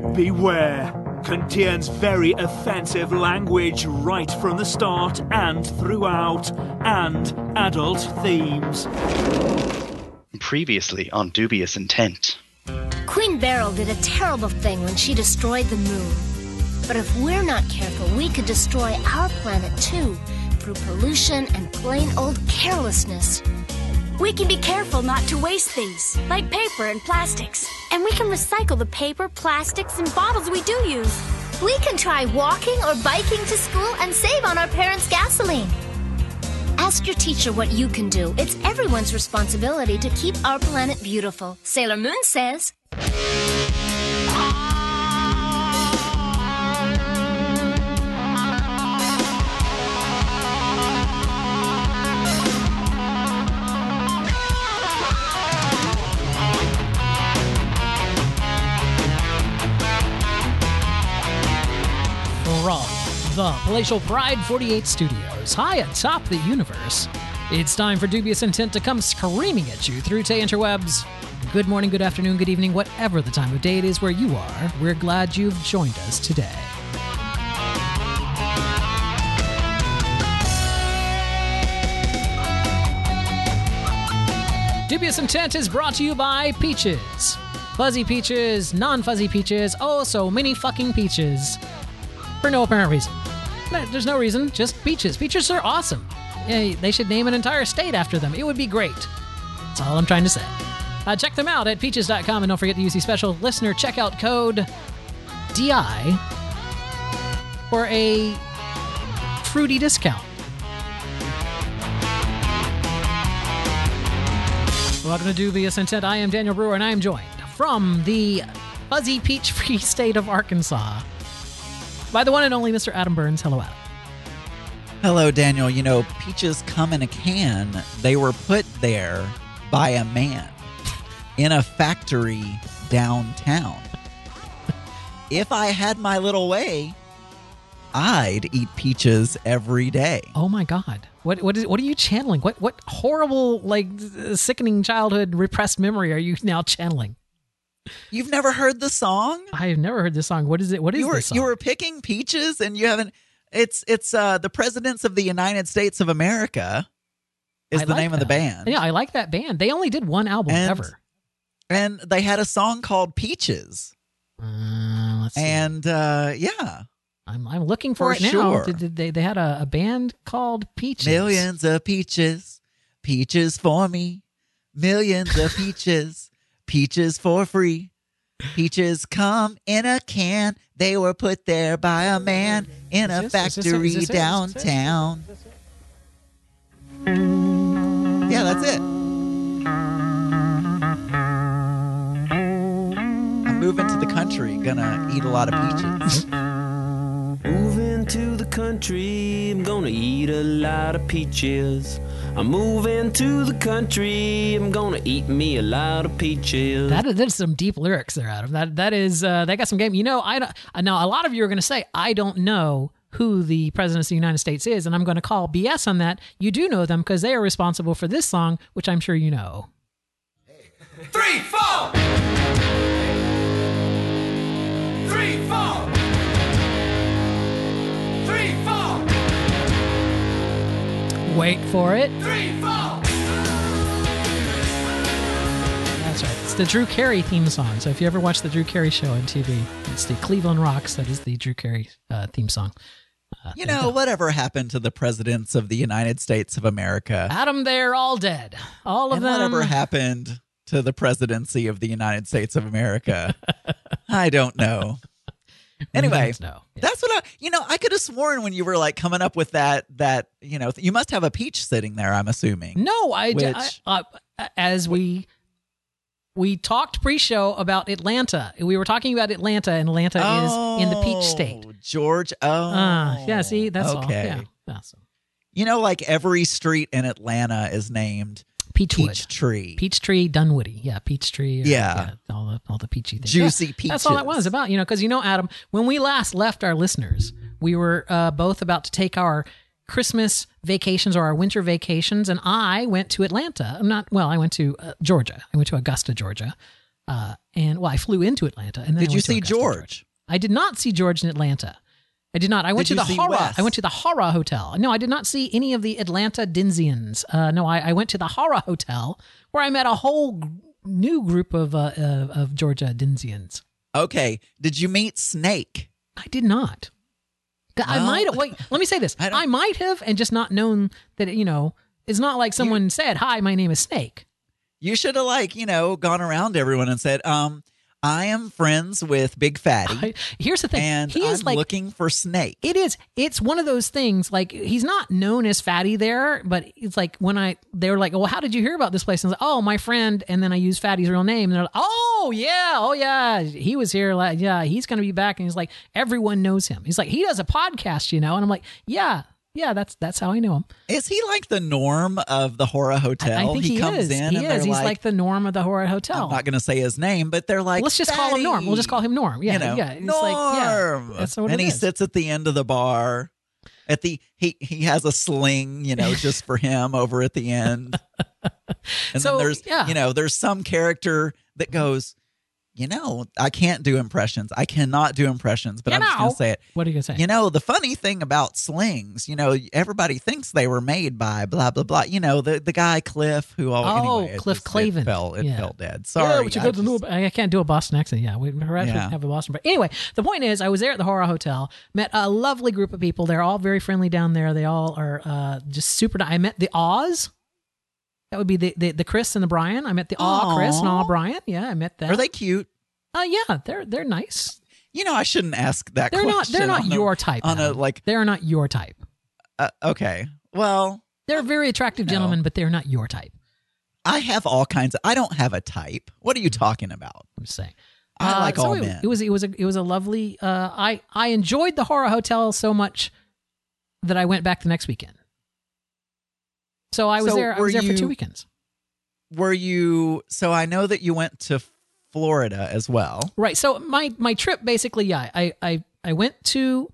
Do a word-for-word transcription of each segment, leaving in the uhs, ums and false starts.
Beware. Contains very offensive language right from the start and throughout, and adult themes. Previously on Dubious Intent. Queen Beryl did a terrible thing when she destroyed the moon. But if we're not careful, we could destroy our planet too, through pollution and plain old carelessness. We can be careful not to waste things, like paper and plastics. And we can recycle the paper, plastics, and bottles we do use. We can try walking or biking to school and save on our parents' gasoline. Ask your teacher what you can do. It's everyone's responsibility to keep our planet beautiful. Sailor Moon says. From the Palatial Pride forty-eight Studios, high atop the universe, it's time for Dubious Intent to come screaming at you through the interwebs. Good morning, good afternoon, good evening, whatever the time of day it is where you are, we're glad you've joined us today. Dubious Intent is brought to you by Peaches. Fuzzy peaches, non-fuzzy peaches, oh so many fucking peaches. For no apparent reason. There's no reason, just peaches. Peaches are awesome. Yeah, they should name an entire state after them. It would be great. That's all I'm trying to say. Uh, check them out at peaches dot com and don't forget to use the special listener checkout code D I for a fruity discount. Welcome to Dubious Intent. I am Daniel Brewer and I am joined from the fuzzy peach-free state of Arkansas by the one and only Mister Adam Burns. Hello, Adam. Hello, Daniel. You know, peaches come in a can. They were put there by a man in a factory downtown. If I had my little way, I'd eat peaches every day. Oh my God! What what is what are you channeling? What what horrible, like, sickening childhood repressed memory are you now channeling? You've never heard the song? I've never heard this song. What is it? What is you were, this song? You were picking peaches and you haven't... It's it's uh, the Presidents of the United States of America is I the like name that. of the band. Yeah, I like that band. They only did one album and, ever. And they had a song called Peaches. Uh, let's see. And uh, yeah. I'm I'm looking for, for it sure. now. Did, did they, they had a, a band called Peaches. Millions of peaches. Peaches for me. Millions of peaches. Peaches for free. Peaches come in a can. They were put there by a man in a Is this- is this it? factory Is this it? downtown. Yeah, that's it. I'm moving to the country. Gonna eat a lot of peaches. Moving to the country, I'm gonna eat a lot of peaches. I'm moving to the country, I'm gonna eat me a lot of peaches. That is, there's some deep lyrics there, Adam. That that is uh, that got some game. You know, I don't, now a lot of you are going to say I don't know who the President of the United States is, and I'm going to call B S on that. You do know them because they are responsible for this song, which I'm sure you know. Three, four. Three, four. Three, four. Wait for it. Three, four. That's right. It's the Drew Carey theme song. So if you ever watch the Drew Carey show on T V, it's the Cleveland Rocks. That is the Drew Carey uh, theme song. Uh, You know, whatever happened to the presidents of the United States of America? Adam, they're all dead. All of and them. whatever happened to the presidency of the United States of America? I don't know. Anyway, no. Yeah. That's what I, you know, I could have sworn when you were like coming up with that, that, you know, you must have a peach sitting there, I'm assuming. No, I, Which, I uh, as we we talked pre-show about Atlanta. We were talking about Atlanta, and Atlanta oh, is in the peach state. George, oh. Uh, yeah, see, that's okay. all. Yeah, awesome. You know, like every street in Atlanta is named Peachwood. Peachtree. Peachtree, Dunwoody. Yeah, Peachtree. Or, Yeah. yeah. All the all the peachy things. Juicy yeah, peaches. That's all that was about, you know, because, you know, Adam, when we last left our listeners, we were uh, both about to take our Christmas vacations or our winter vacations, and I went to Atlanta. I'm not, well, I went to uh, Georgia. I went to Augusta, Georgia. Uh, and well, I flew into Atlanta. And then Did I you went to see Augusta, George? Georgia. I did not see George in Atlanta. I did not. I went Did to you the see horror. Wes? I went to the horror hotel. No, I did not see any of the Atlanta Dinsians. Uh, no, I, I went to the horror hotel where I met a whole g- new group of uh, uh, of Georgia Dinsians. Okay. Did you meet Snake? I did not. I Well, might have. Wait, let me say this. I I, don't- might have, and just not known that. It, you know, it's not like someone said, "Hi, my name is Snake." You should have, like, you know, gone around to everyone and said, um, I am friends with Big Fatty. I, here's the thing. and he is I'm like looking for Snake. It is. It's one of those things. Like he's not known as Fatty there, but it's like when I they were like, "Well, how did you hear about this place?" And I was like, "Oh, my friend." And then I use Fatty's real name, and they're like, "Oh yeah, oh yeah, he was here. Like, yeah, he's gonna be back." And he's like, everyone knows him. He's like, he does a podcast, you know. And I'm like, yeah, yeah, that's that's how I know him. Is he like the norm of the Horror Hotel? I, I think he, comes is. in he and is. they're He's like, like, the Norm of the Horror Hotel. I'm not going to say his name, but they're like, Let's just call him Norm. We'll just call him Norm. Yeah, you know, yeah. It's Norm. like, yeah, that's what and it he is. sits at the end of the bar. At the he he has a sling, you know, just for him over at the end. And So, then there's yeah. you know, there's some character that goes, you know, I can't do impressions. I cannot do impressions, but You I'm just know. going to say it. What are you gonna say? You know, the funny thing about slings, you know, everybody thinks they were made by blah blah blah. You know, the the guy Cliff who oh, Oh, anyway, it Cliff just- it Clavin. fell it Yeah. fell dead. Sorry. Yeah, but you I got to know. just- I can't do a Boston accent. Yeah, we we actually Yeah. have a Boston. But anyway, the point is, I was there at the Horror Hotel, met a lovely group of people. They're all very friendly down there. They all are uh, just super. Nice. I met the Oz. That would be the, the the Chris and the Brian. I met the Aw Chris and Aw Brian. Yeah, I met them. Are they cute? Uh, yeah, they're they're nice. You know, I shouldn't ask that They're not. question. They're not on a- your type. on a Adam. like They're not your type. uh, okay. Well, They're very attractive No. gentlemen, but they're not your type. I have all kinds of I don't have a type. What are you talking about? I'm just saying. I Uh, like so all it, men. It was it was a it was a lovely. Uh, I I enjoyed the Horror Hotel so much that I went back the next weekend. So I was So there. I were was there for you- two weekends. Were you so I know that you went to Florida as well. Right. So my my trip basically, yeah, I I I went to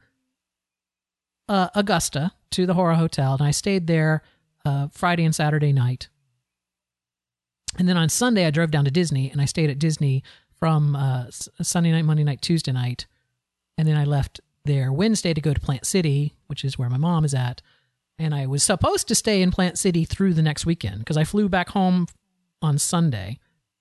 uh, Augusta to the Horror Hotel, and I stayed there uh, Friday and Saturday night. And then on Sunday, I drove down to Disney, and I stayed at Disney from uh, S- Sunday night, Monday night, Tuesday night, and then I left there Wednesday to go to Plant City, which is where my mom is at. And I was supposed to stay in Plant City through the next weekend because I flew back home on Sunday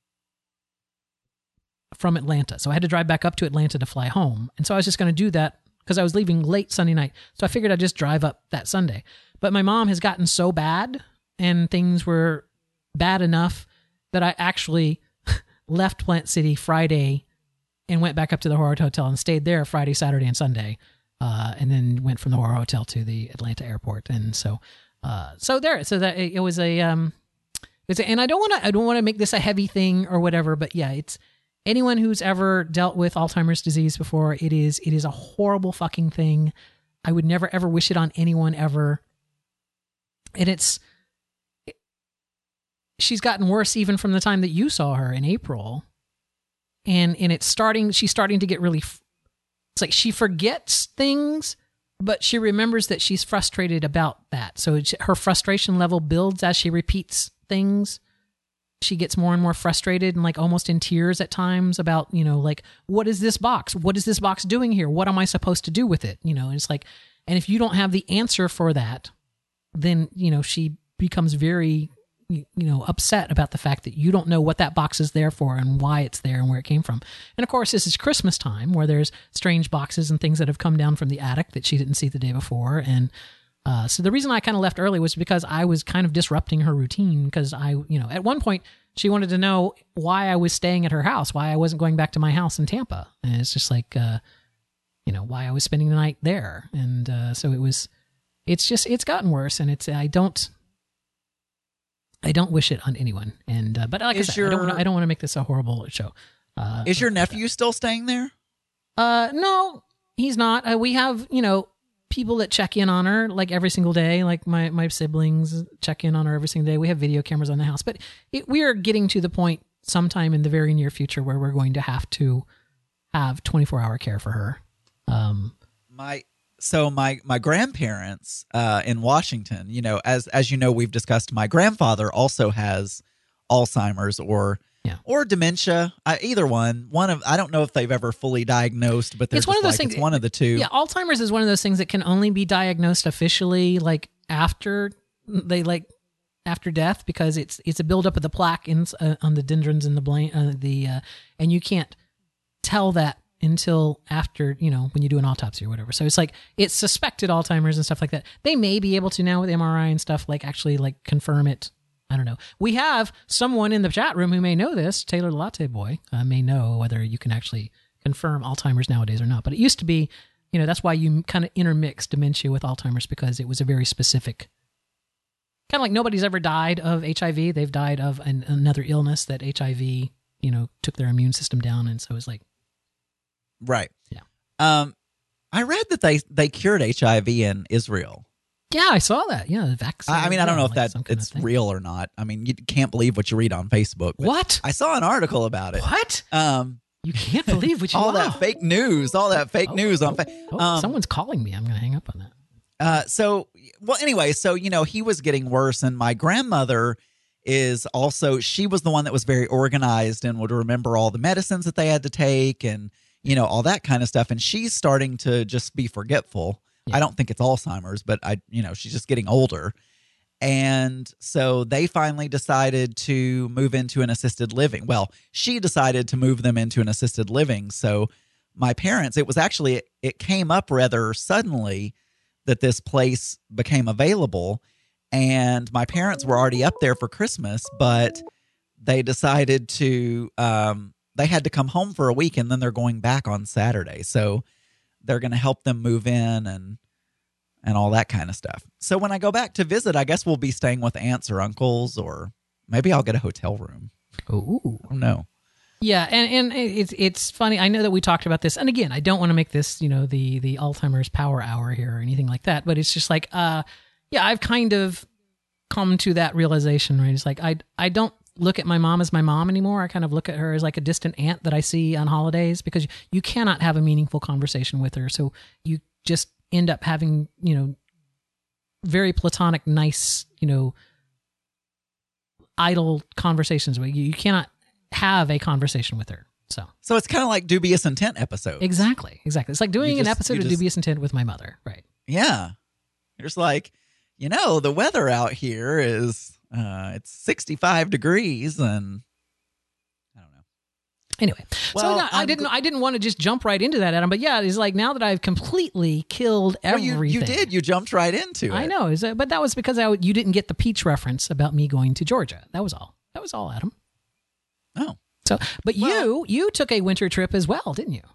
from Atlanta. So I had to drive back up to Atlanta to fly home. And so I was just going to do that because I was leaving late Sunday night. So I figured I'd just drive up that Sunday. But my mom has gotten so bad and things were bad enough that I actually left Plant City Friday and went back up to the Horror Hotel and stayed there Friday, Saturday, and Sunday. Uh, and then went from the Horror Hotel to the Atlanta airport. And so, uh, so there, so that it, it was a, um, it's a, and I don't want to, I don't want to make this a heavy thing or whatever, but yeah, it's anyone who's ever dealt with Alzheimer's disease before. It is, it is a horrible fucking thing. I would never ever wish it on anyone ever. And it's, it, she's gotten worse even from the time that you saw her in April. And, and it's starting, she's starting to get really, it's like she forgets things, but she remembers that she's frustrated about that. So it's, her frustration level builds as she repeats things. She gets more and more frustrated and like almost in tears at times about, you know, like, what is this box? What is this box doing here? What am I supposed to do with it? You know, and it's like, and if you don't have the answer for that, then, you know, she becomes very, you know, upset about the fact that you don't know what that box is there for and why it's there and where it came from. And of course, this is Christmas time where there's strange boxes and things that have come down from the attic that she didn't see the day before. And uh, so the reason I kind of left early was because I was kind of disrupting her routine because I, you know, at one point she wanted to know why I was staying at her house, why I wasn't going back to my house in Tampa. And it's just like, uh, you know, why I was spending the night there. And uh, so it was, it's just, it's gotten worse. And it's, I don't, I don't wish it on anyone, and uh, but like Is I said, I don't your- wanna, I don't want to make this a horrible show. Uh, Is your nephew still staying there? Uh, no, he's not. Uh, we have you know people that check in on her like every single day. Like my my siblings check in on her every single day. We have video cameras on the house, but it, we are getting to the point sometime in the very near future where we're going to have to have twenty-four hour care for her. Um, My so my my grandparents uh, in Washington, you know, as as you know, we've discussed. My grandfather also has Alzheimer's or Yeah. Or dementia. I, either one. One of I don't know if they've ever fully diagnosed, but they're It's one just of those like, things- it's one of the two. Yeah, Alzheimer's is one of those things that can only be diagnosed officially like after they like after death because it's it's a buildup of the plaque in, uh, on the dendrins and the brain, uh, the uh, and you can't tell that until after, you know, when you do an autopsy or whatever. So it's like it's suspected Alzheimer's and stuff like that. They may be able to now with M R I and stuff like actually like confirm it. I don't know. We have someone in the chat room who may know this. Taylor the Latte Boy uh, may know whether you can actually confirm Alzheimer's nowadays or not. But it used to be, you know, that's why you kind of intermix dementia with Alzheimer's because it was a very specific, kind of like nobody's ever died of H I V. They've died of an, another illness that H I V, you know, took their immune system down. And so it's like, Right. Yeah. Um, I read that they they cured H I V in Israel. yeah, I saw that. Yeah, the vaccine. I I mean, I don't yeah, know if like that some kind of it's thing. real or not. I mean, you can't believe what you read on Facebook. but What? I saw an article about it. What? Um, You can't believe what you all wow. that fake news, all that fake Oh, news on. Fa- Oh, um, someone's calling me. I'm going to hang up on that. Uh, so, well, anyway, so, you know, he was getting worse. And my grandmother is also, she was the one that was very organized and would remember all the medicines that they had to take and, you know, all that kind of stuff. And she's starting to just be forgetful. Yeah. I don't think it's Alzheimer's, but I, you know, she's just getting older. And so they finally decided to move into an assisted living. Well, she decided to move them into an assisted living. So my parents, it was actually, it came up rather suddenly that this place became available. And my parents were already up there for Christmas, but they decided to, um, they had to come home for a week and then they're going back on Saturday. So they're going to help them move in and and all that kind of stuff. So when I go back to visit, I guess we'll be staying with aunts or uncles, or maybe I'll get a hotel room. Ooh. I don't know. Yeah, and, and it's it's funny. I know that we talked about this, and again, I don't want to make this, you know, the the Alzheimer's power hour here or anything like that. But it's just like, uh, yeah, I've kind of come to that realization, right? It's like I I don't look at my mom as my mom anymore. I kind of look at her as like a distant aunt that I see on holidays because you cannot have a meaningful conversation with her. So you just end up having, you know, very platonic, nice, you know, idle conversations with you. You cannot have a conversation with her. So So it's kind of like dubious intent episode. exactly, exactly. It's like doing You an just- episode you of just- Dubious Intent with my mother, right? Yeah. You're just like, you know, the weather out here is, uh, it's sixty-five degrees and I don't know. Anyway, Well, so no, I I'm didn't. gl- I didn't want to just jump right into that, Adam. But yeah, it's like now that I've completely killed Well, everything. you, you did. You jumped right into it. I know, is that, but that was because I, you didn't get the Peach reference about me going to Georgia. That was all. That was all, Adam. Oh. So, but Well- you you took a winter trip as well, didn't you?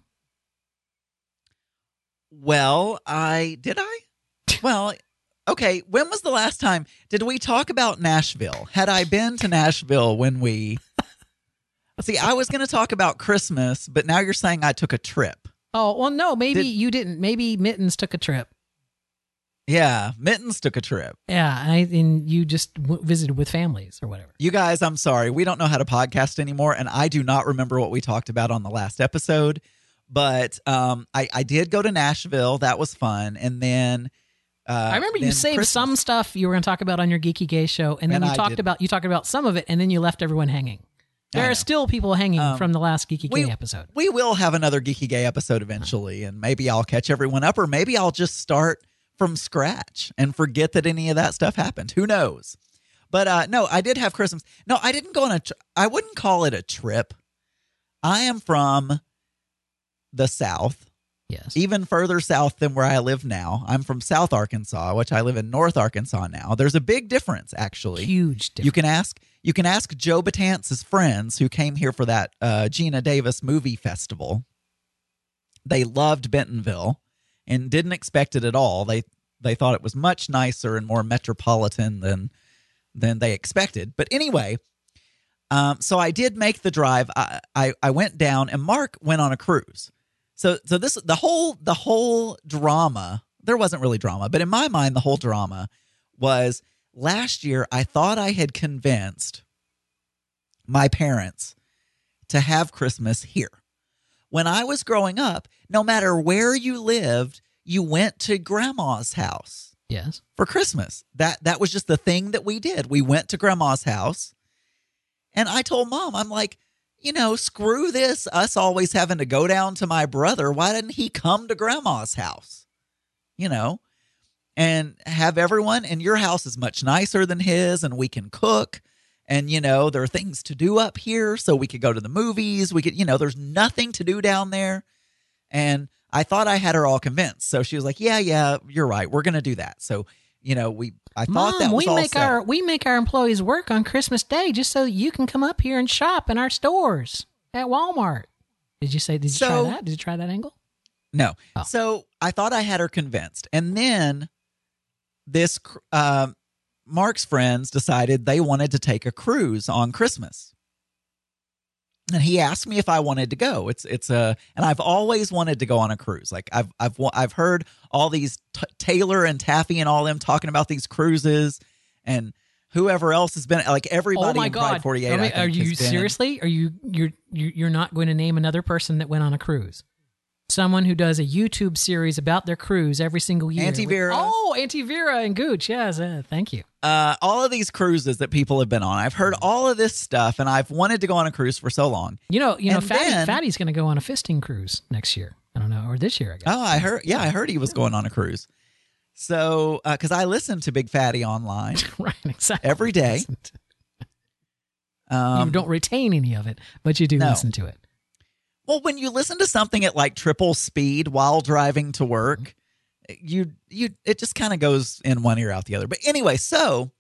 Well, I did I? Well, okay. When was the last time? Did we talk about Nashville? Had I been to Nashville when we? See, I was going to talk about Christmas, but now you're saying I took a trip. Oh well, no, maybe Did- you didn't. Maybe Mittens took a trip. Yeah, Mittens took a trip. Yeah, and, I, and you just w- visited with families or whatever. You guys, I'm sorry. We don't know how to podcast anymore, and I do not remember what we talked about on the last episode. But um, I, I did go to Nashville. That was fun. And then uh, I remember you then saved Christmas. some stuff you were going to talk about on your Geeky Gay show, and then And you I talked didn't. about you talked about some of it, and then you left everyone hanging. I There know. are still people hanging Um, from the last Geeky we- Gay episode. We will have another Geeky Gay episode eventually, and maybe I'll catch everyone up, or maybe I'll just start from scratch and forget that any of that stuff happened. Who knows? But uh, no, I did have Christmas. No, I didn't go on a. Tr- I wouldn't call it a trip. I am from the South, Yes. even further south than where I live now. I'm from South Arkansas, which I live in North Arkansas now. There's a big difference, actually. Huge difference. You can ask you can ask Joe Batance's friends who came here for that uh, Gina Davis movie festival. They loved Bentonville and didn't expect it at all. They they thought it was much nicer and more metropolitan than than they expected. But anyway, um, so I did make the drive. I, I I went down, and Mark went on a cruise. So so this the whole the whole drama. There wasn't really drama, but in my mind, the whole drama was last year. I thought I had convinced my parents to have Christmas here. When I was growing up, no matter where you lived, you went to grandma's house Yes. for Christmas. That that was just the thing that we did. We went to grandma's house, And I told Mom, I'm like, you know, screw this, us always having to go down to my brother. Why didn't he come to Grandma's house? You know, and have everyone, and your house is much nicer than his, and we can cook. And, you know, there are things to do up here, so we could go to the movies. We could, you know, there's nothing to do down there. And I thought I had her all convinced. So she was like, yeah, yeah, you're right. We're going to do that. So, you know, we, I Mom, thought that was we all make set. our we make our employees work on Christmas Day just so you can come up here and shop in our stores at Walmart. Did you say, did you So- try that? Did you try that angle? No. Oh. So I thought I had her convinced. And then this, uh, Mark's friends decided they wanted to take a cruise on Christmas. And he asked me if I wanted to go. It's it's a, and I've always wanted to go on a cruise. Like I've I've I've heard all these t- Taylor and Taffy and all them talking about these cruises, and whoever else has been, like everybody Oh my in God! Pride forty-eight. I mean, I think, are you has been. seriously? Are you you're you're you're not going to name another person that went on a cruise? Someone who does a YouTube series about their cruise every single year. Auntie Vera. Oh, Auntie Vera and Gooch. Yes, uh, thank you. Uh, all of these cruises that people have been on. I've heard all of this stuff, and I've wanted to go on a cruise for so long. You know, you know, And Fatty, then- Fatty's going to go on a fisting cruise next year. I don't know, or this year, I guess. Oh, I heard. Yeah, I heard he was going on a cruise. So, because I listen to Big Fatty online Right, exactly. every day. Um, you don't retain any of it, but you do no. listen to it. Well, when you listen to something at like triple speed while driving to work, you you it just kind of goes in one ear out the other. But anyway, so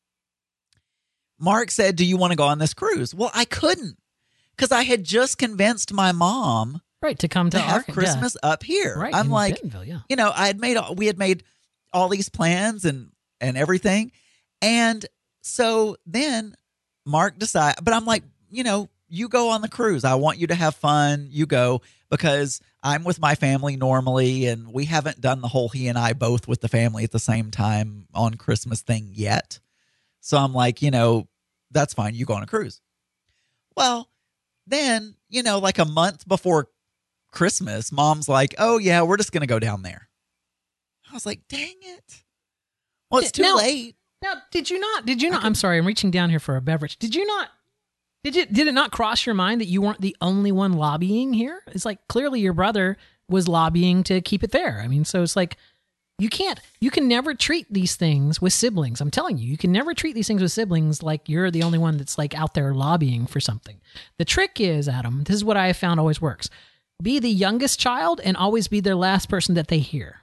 Mark said, "Do you want to go on this cruise?" Well, I couldn't because I had just convinced my mom Right, to come to, to have our, Christmas up here. Yeah, right, I'm in like, Bentonville, yeah. you know, I had made all- we had made all these plans and and everything, and so then Mark decided. But I'm like, you know, you go on the cruise. I want you to have fun. You go, because I'm with my family normally, and we haven't done the whole he and I both with the family at the same time on Christmas thing yet. So I'm like, you know, that's fine. You go on a cruise. Well, then, you know, like a month before Christmas, Mom's like, oh, yeah, we're just going to go down there. I was like, dang it. Well, it's too Now- late. Now, did you not? Did you not? I'm sorry, I'm reaching down here for a beverage. Did you not? Did you? Did it not cross your mind that you weren't the only one lobbying here? It's like clearly your brother was lobbying to keep it there. I mean, so it's like you can't. You can never treat these things with siblings. I'm telling you, you can never treat these things with siblings like you're the only one that's like out there lobbying for something. The trick is, Adam. This is what I have found always works: be the youngest child and always be their last person that they hear.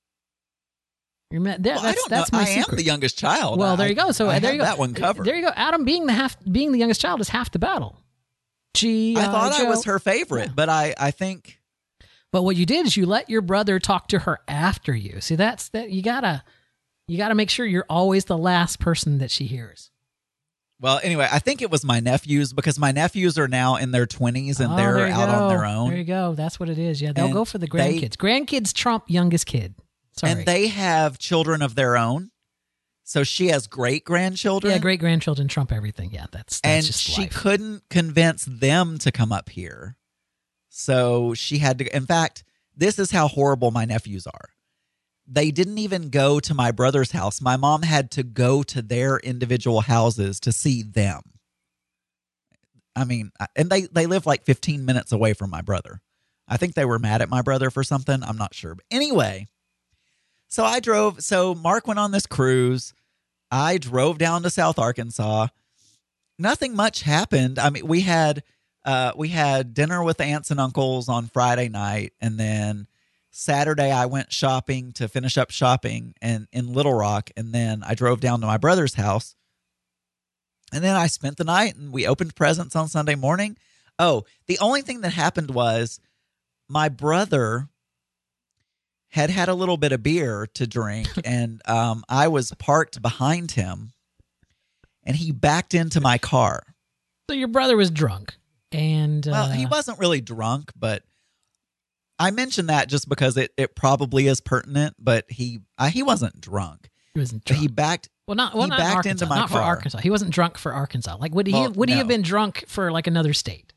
You're, that, Well, that's, I don't that's know. my I secret. am the youngest child. Well, there I- you go. So I there have you go. that one covered. There you go. Adam being the half, being the youngest child is half the battle. Gee, I thought I was her favorite, Yeah. but I, I think But what you did is you let your brother talk to her after you. See, that's that. You gotta, you gotta make sure you're always the last person that she hears. Well, anyway, I think it was my nephews, because my nephews are now in their twenties and Oh, they're there you out go. on their own. There you go. That's what it is. Yeah, they'll And go for the they- grandkids. grandkids trump youngest kid. Sorry. And they have children of their own. So she has great grandchildren. yeah, great grandchildren trump everything. Yeah, that's that's and just she life. couldn't convince them to come up here. So she had to. In fact, this is how horrible my nephews are. They didn't even go to my brother's house. My mom had to go to their individual houses to see them. I mean, and they, they live like fifteen minutes away from my brother. I think they were mad at my brother for something. I'm not sure. But anyway, so I drove. So Mark went on this cruise. I drove down to South Arkansas. Nothing much happened. I mean, we had uh, we had dinner with aunts and uncles on Friday night, and then Saturday I went shopping to finish up shopping and in Little Rock, and then I drove down to my brother's house. And then I spent the night, and we opened presents on Sunday morning. Oh, the only thing that happened was my brother had had a little bit of beer to drink, and um, I was parked behind him, and he backed into my car. So your brother was drunk, and uh, Well, he wasn't really drunk, but I mentioned that just because it, it probably is pertinent, but he uh, he wasn't drunk. he wasn't But drunk. he backed well, not well, he not in backed Arkansas, into my not for car. Arkansas. He wasn't drunk for Arkansas. Like, would he? Well, would he have no. been drunk for like another state?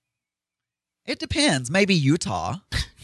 It depends. Maybe Utah.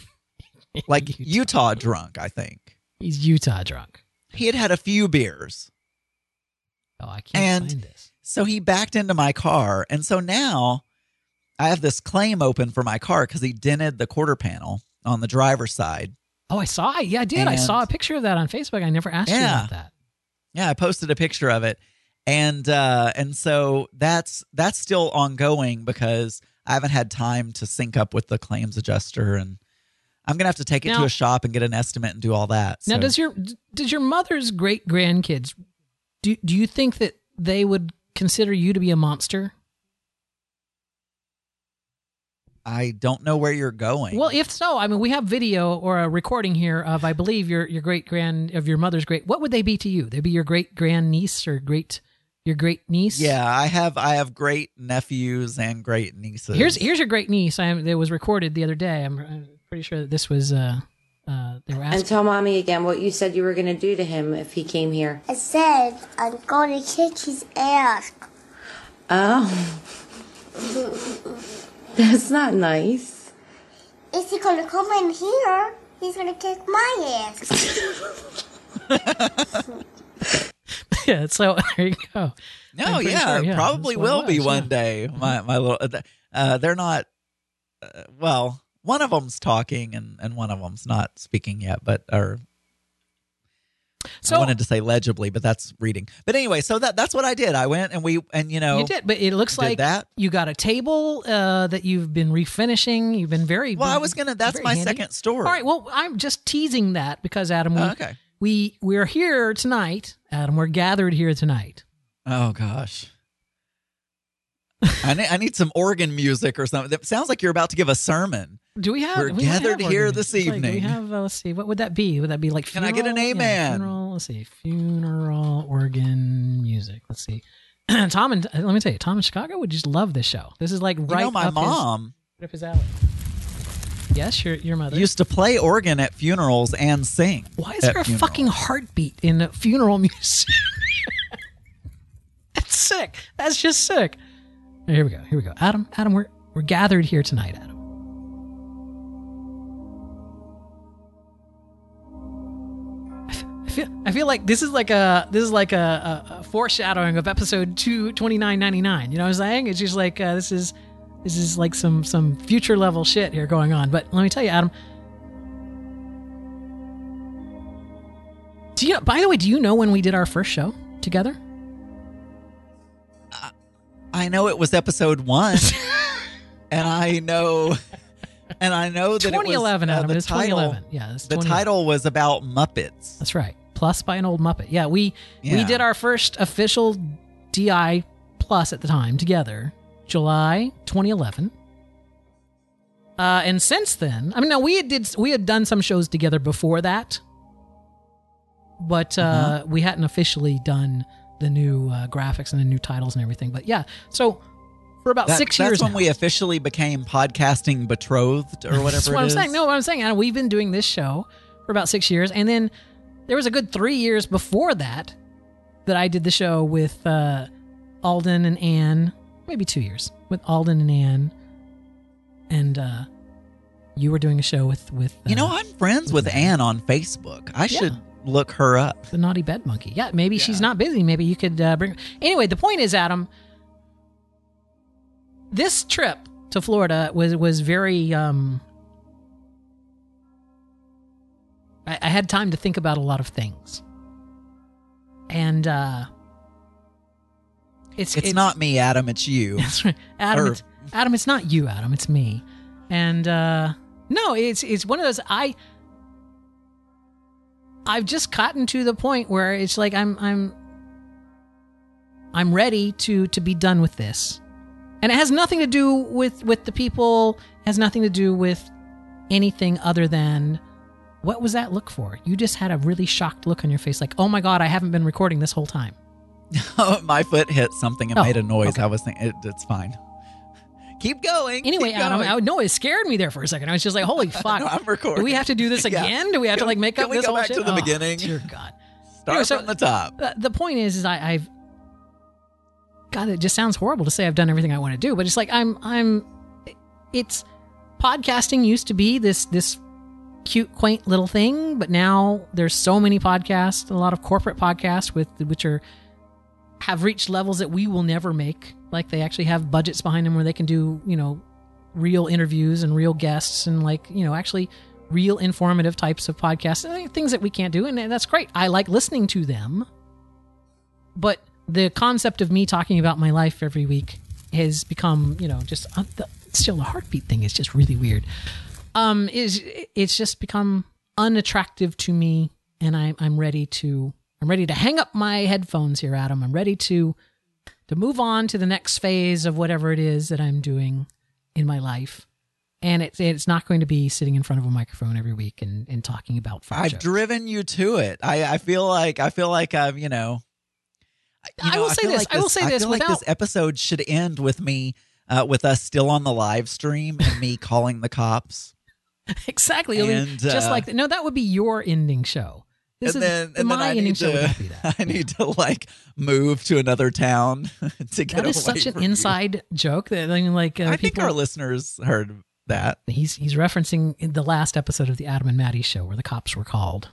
Like Utah drunk, I think. He's Utah drunk. He had had a few beers. Oh, I can't And find this. So he backed into my car. And so now I have this claim open for my car because he dented the quarter panel on the driver's side. Oh, I saw it. Yeah, I did. And I saw a picture of that on Facebook. I never asked yeah, you about that. Yeah, I posted a picture of it. And uh, and so that's that's still ongoing because I haven't had time to sync up with the claims adjuster, and I'm gonna have to take it now, to a shop and get an estimate and do all that. So. Now, does your does your mother's great grandkids do do you think that they would consider you to be a monster? I don't know where you're going. Well, if so, I mean, we have video or a recording here of, I believe, your your great grand of your mother's great. What would they be to you? They'd be your great grand niece or great your great niece. Yeah, I have I have great nephews and great nieces. Here's here's your great niece. I it was recorded the other day. I'm, I'm pretty sure that this was. Uh, uh, they were asking. And tell mommy again what you said you were going to do to him if he came here. I said I'm going to kick his ass. Oh. That's not nice. If he's going to come in here, he's going to kick my ass. Yeah, so there you go. No, yeah, sure, yeah, probably will was, be one yeah. day. My my little, uh, they're not. Uh, well, one of them's talking and, and one of them's not speaking yet, but or. So, I wanted to say legibly, but that's reading. But anyway, so that that's what I did. I went and we and you know you did, but it looks like that. You got a table uh, that you've been refinishing. You've been very well. been, I was gonna. That's my handy. second story. All right. Well, I'm just teasing that because Adam, we, oh, okay, we we're here tonight. Adam, we're gathered here tonight. Oh gosh. I need I need some organ music or something. It sounds like you're about to give a sermon. Do we have? We're we gathered have here this evening. Like, we have. Uh, let's see. What would that be? Would that be like? Funeral? Can I get an amen? Yeah, funeral. Let's see. Funeral organ music. Let's see. Tom and let me tell you, Tom in Chicago would just love this show. This is like right you know, my up mom. His, right up his alley. Yes, your your mother used to play organ at funerals and sing. Why is there a funerals. fucking heartbeat in funeral music? That's sick. That's just sick. Here we go. Here we go. Adam. Adam, we're we're gathered here tonight, Adam. I feel, I feel like this is like a this is like a, a, a foreshadowing of episode two twenty-nine ninety-nine. You know what I'm saying? It's just like uh, this is this is like some some future level shit here going on. But let me tell you, Adam. Do you? By the way, do you know when we did our first show together? Uh, I know it was episode one, and I know. And I know that twenty eleven, it was, Adam. Uh, the it's title, twenty eleven. Yeah, it's the title was about Muppets. That's right. Plus by an old Muppet. Yeah, we yeah. we did our first official D I Plus at the time together, July twenty eleven. Uh, and since then, I mean, now we had did we had done some shows together before that, but uh, uh-huh. we hadn't officially done the new uh, graphics and the new titles and everything. But yeah, so. For about that, six that's years That's when now. we officially became podcasting betrothed or whatever That's what it I'm is. saying. No, what I'm saying, Anna, we've been doing this show for about six years. And then there was a good three years before that that I did the show with uh, Alden and Ann. Maybe two years with Alden and Ann. And uh, you were doing a show with... with uh, you know, I'm friends with, with Ann on Facebook. I yeah. should look her up. The Naughty Bed Monkey. Yeah, maybe yeah. she's not busy. Maybe you could uh, bring... Anyway, the point is, Adam... This trip to Florida was was very. Um, I, I had time to think about a lot of things, and uh, it's, it's it's not me, Adam. It's you. That's right, Adam. Or, it's, Adam, it's not you, Adam. It's me, and uh, no, it's it's one of those. I I've just gotten to the point where it's like I'm I'm I'm ready to to be done with this. And it has nothing to do with, with the people, it has nothing to do with anything other than, what was that look for? You just had a really shocked look on your face, like, oh my God, I haven't been recording this whole time. My foot hit something and oh, made a noise. okay. I was thinking, it, it's fine. Keep going. Anyway, keep Adam, going. I know it scared me there for a second. I was just like, holy fuck. No, I'm recording. Do we have to do this again? Yeah. Do we have can, to like make can up we this go whole back shit? to the oh, beginning? Dear God. Start anyway, so from the top. The, the point is, is I, I've, God, it just sounds horrible to say I've done everything I want to do, but it's like I'm, I'm, it's, podcasting used to be this, this cute, quaint little thing, but now there's so many podcasts, a lot of corporate podcasts with, which are have reached levels that we will never make. Like they actually have budgets behind them where they can do, you know, real interviews and real guests and like, you know, actually real informative types of podcasts, things that we can't do. And that's great. I like listening to them. But the concept of me talking about my life every week has become, you know, just uh, the, still the heartbeat thing is just really weird. Um, is it's just become unattractive to me, and I'm I'm ready to I'm ready to hang up my headphones here, Adam. I'm ready to to move on to the next phase of whatever it is that I'm doing in my life. And it's it's not going to be sitting in front of a microphone every week and, and talking about fun I've shows. driven you to it. I, I feel like I feel like I've you know. You know I will say feel this. Like I will say I this. feel Without, like this episode should end with me, uh, with us still on the live stream and me calling the cops. Exactly. And, And, just uh, like no, that would be your ending show. This and is then, and my then I ending need show. Would to, not be that. I need to like move to another town to get That away is such an from you. inside joke that I mean, like uh, I people, think our listeners heard that. He's he's referencing in the last episode of the Adam and Maddie show where the cops were called.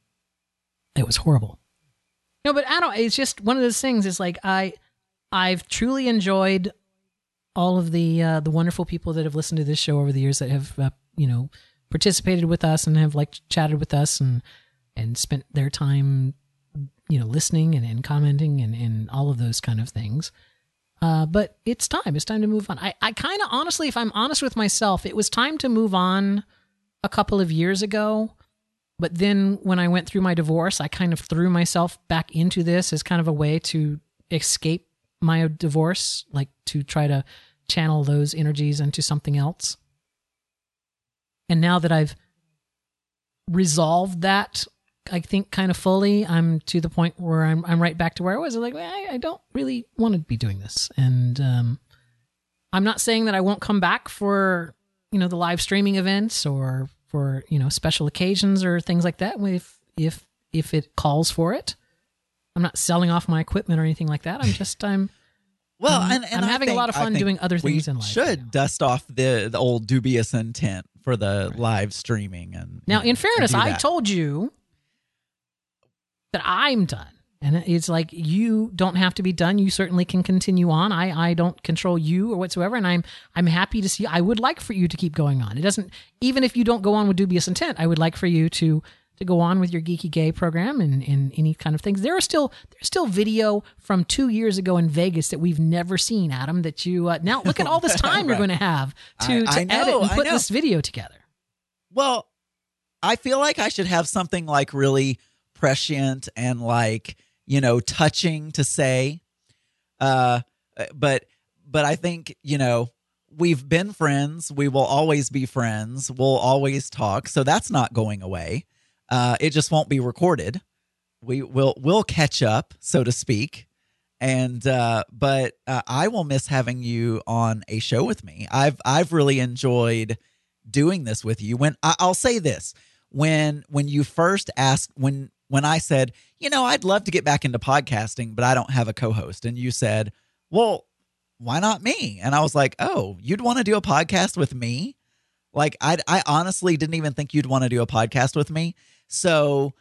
It was horrible. No, but Adam, it's just one of those things. It's like I, I've truly enjoyed all of the uh, the wonderful people that have listened to this show over the years that have uh, you know participated with us and have like chatted with us and and spent their time you know listening and, and commenting and, and all of those kind of things. Uh, but it's time. It's time to move on. I, I kind of honestly, if I'm honest with myself, it was time to move on a couple of years ago. But then when I went through my divorce, I kind of threw myself back into this as kind of a way to escape my divorce, like to try to channel those energies into something else. And now that I've resolved that, I think kind of fully, I'm to the point where I'm I'm right back to where I was. I'm like, I, I don't really want to be doing this. And um, I'm not saying that I won't come back for, you know, the live streaming events or for, you know, special occasions or things like that if if if it calls for it. I'm not selling off my equipment or anything like that. I'm just I'm Well, I'm, and, and I'm I having think- a lot of I fun think doing other we things in life. should dust off the, the old dubious intent for the right. live streaming. And Now, you know, in fairness, I that. told you that I'm done. And it's like, you don't have to be done. You certainly can continue on. I, I don't control you or whatsoever. And I'm I'm happy to see, I would like for you to keep going on. It doesn't, even if you don't go on with dubious intent, I would like for you to to go on with your Geeky Gay program and, and any kind of things. There are still there's still video from two years ago in Vegas that we've never seen, Adam, that you, uh, now look at all this time you're Right. going to have to, I- to I know, edit and I put know. this video together. Well, I feel like I should have something like really prescient and like, you know, touching to say. Uh, but but I think, you know, we've been friends. We will always be friends. We'll always talk. So that's not going away. Uh, it just won't be recorded. We will we'll catch up, so to speak. And uh, but uh, I will miss having you on a show with me. I've I've really enjoyed doing this with you. When I, I'll say this, when when you first asked, when when I said, you know, I'd love to get back into podcasting, but I don't have a co-host, and you said, well, why not me? And I was like, oh, you'd want to do a podcast with me? Like, I I honestly didn't even think you'd want to do a podcast with me. So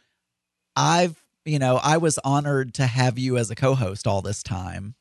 I've, you know, I was honored to have you as a co-host all this time.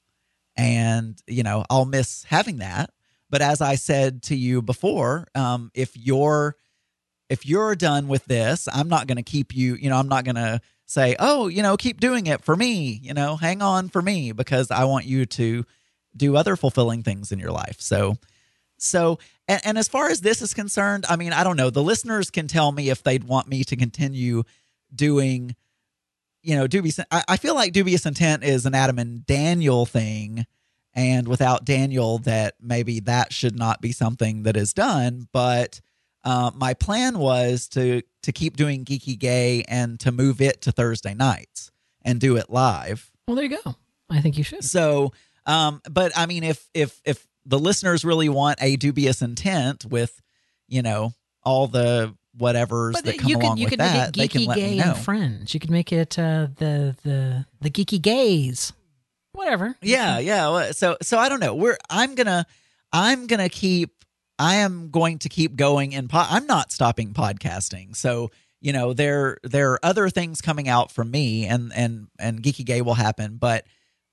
And, you know, I'll miss having that. But as I said to you before, um, if you're if you're done with this, I'm not going to keep you, you know, I'm not going to say, oh, you know, keep doing it for me, you know, hang on for me, because I want you to do other fulfilling things in your life. So, so, and, and as far as this is concerned, I mean, I don't know. The listeners can tell me if they'd want me to continue doing, you know, dubious. I, I feel like dubious intent is an Adam and Daniel thing. And without Daniel, that maybe that should not be something that is done. But uh, my plan was to to keep doing Geeky Gay and to move it to Thursday nights and do it live. Well, there you go. I think you should. So, um, but I mean, if if if the listeners really want a dubious intent with, you know, all the whatevers But that come you could along you with could that, make they it can Geeky let Gay me know. and Friends. You could make it uh, the the the Geeky Gays. Whatever. Yeah, yeah. Well, So, so I don't know. We're I'm gonna I'm gonna keep. I am going to keep going in. Po- I'm not stopping podcasting. So, you know, there there are other things coming out from me, and and and Geeky Gay will happen, but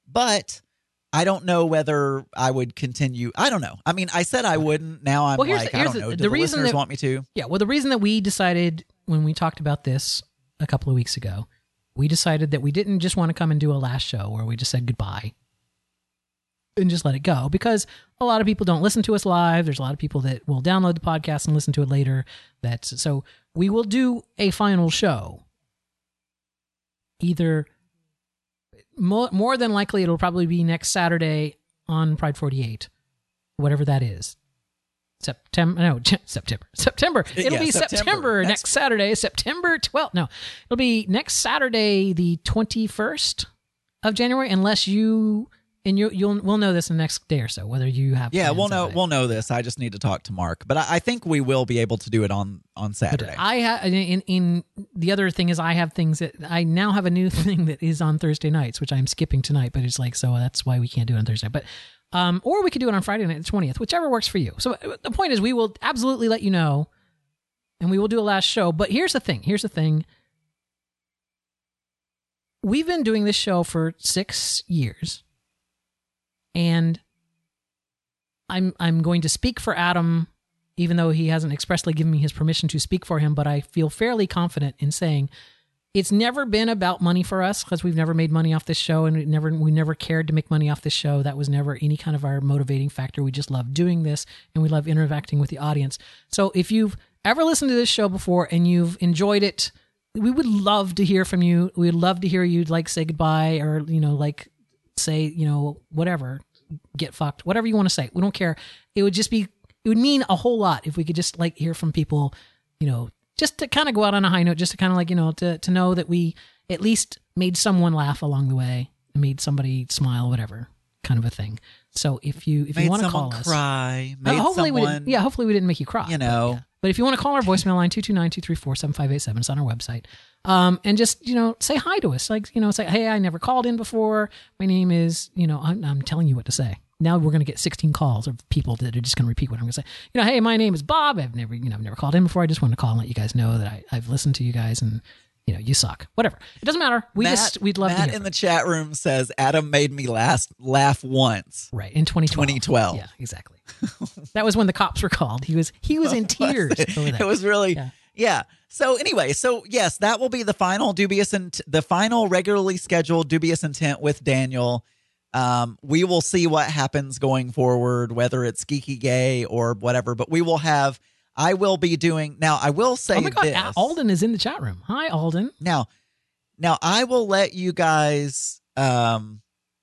but I don't know whether I would continue. I don't know. I mean, I said I wouldn't. Now I'm well, here's like, the, here's I don't know. the, Do the the reason listeners that, want me to? Yeah. Well, the reason that we decided when we talked about this a couple of weeks ago, we decided that we didn't just want to come and do a last show where we just said goodbye and just let it go, because a lot of people don't listen to us live. There's a lot of people that will download the podcast and listen to it later. That's so we will do a final show. Either more, more than likely it'll probably be next Saturday on Pride forty-eight, whatever that is. September, no, September, September. It'll Yeah, be September. September Next- next Saturday, September twelfth. No, it'll be next Saturday, the twenty-first of January, unless you, and you, you'll, we'll know this in the next day or so, whether you have. Yeah, plans we'll that know. day. We'll know this. I just need to talk to Mark, but I, I think we will be able to do it on on But Saturday. I have, in, in the other thing is I have things that, I now have a new thing that is on Thursday nights, which I'm skipping tonight, but it's like, so that's why we can't do it on Thursday. But, um, or we could do it on Friday night, the twentieth, whichever works for you. So the point is we will absolutely let you know, and we will do a last show. But here's the thing. Here's the thing. We've been doing this show for six years, and I'm I'm going to speak for Adam, even though he hasn't expressly given me his permission to speak for him, but I feel fairly confident in saying it's never been about money for us, because we've never made money off this show, and we never we never cared to make money off this show. That was never any kind of our motivating factor. We just love doing this, and we love interacting with the audience. So if you've ever listened to this show before and you've enjoyed it, we would love to hear from you. We'd love to hear you like say goodbye, or, you know, like say, you know, whatever, get fucked, whatever you want to say. We don't care. It would just be, it would mean a whole lot if we could just like hear from people, you know, just to kind of go out on a high note, just to kind of like, you know, to, to know that we at least made someone laugh along the way, made somebody smile, whatever kind of a thing. So if you, if made you want to someone call us, cry, uh, made hopefully we someone, didn't, yeah, hopefully we didn't make you cry, you know. But, yeah. But if you want to call our voicemail line, two two nine, two three four, seven five eight seven, it's on our website. Um, and just, you know, say hi to us. Like, you know, say, hey, I never called in before. My name is, you know, I'm, I'm telling you what to say. Now we're going to get sixteen calls of people that are just going to repeat what I'm going to say. You know, hey, my name is Bob. I've never, you know, I've never called in before. I just wanted to call and let you guys know that I, I've listened to you guys, and, you know, you suck. Whatever. It doesn't matter. We Matt, just, we'd love Matt to hear in from the chat room says Adam made me last laugh once. you. Right. In twenty twelve. twenty twelve. Yeah, exactly. That was when the cops were called. He was, he was in tears. it? over that. It was really, Yeah. yeah. So anyway, so yes, that will be the final dubious and the final regularly scheduled dubious intent with Daniel. Um, we will see what happens going forward, whether it's geeky gay or whatever. But we will have. I will be doing now. I will say Oh my God, this. Alden is in the chat room. Hi, Alden. Now, now I will let you guys um,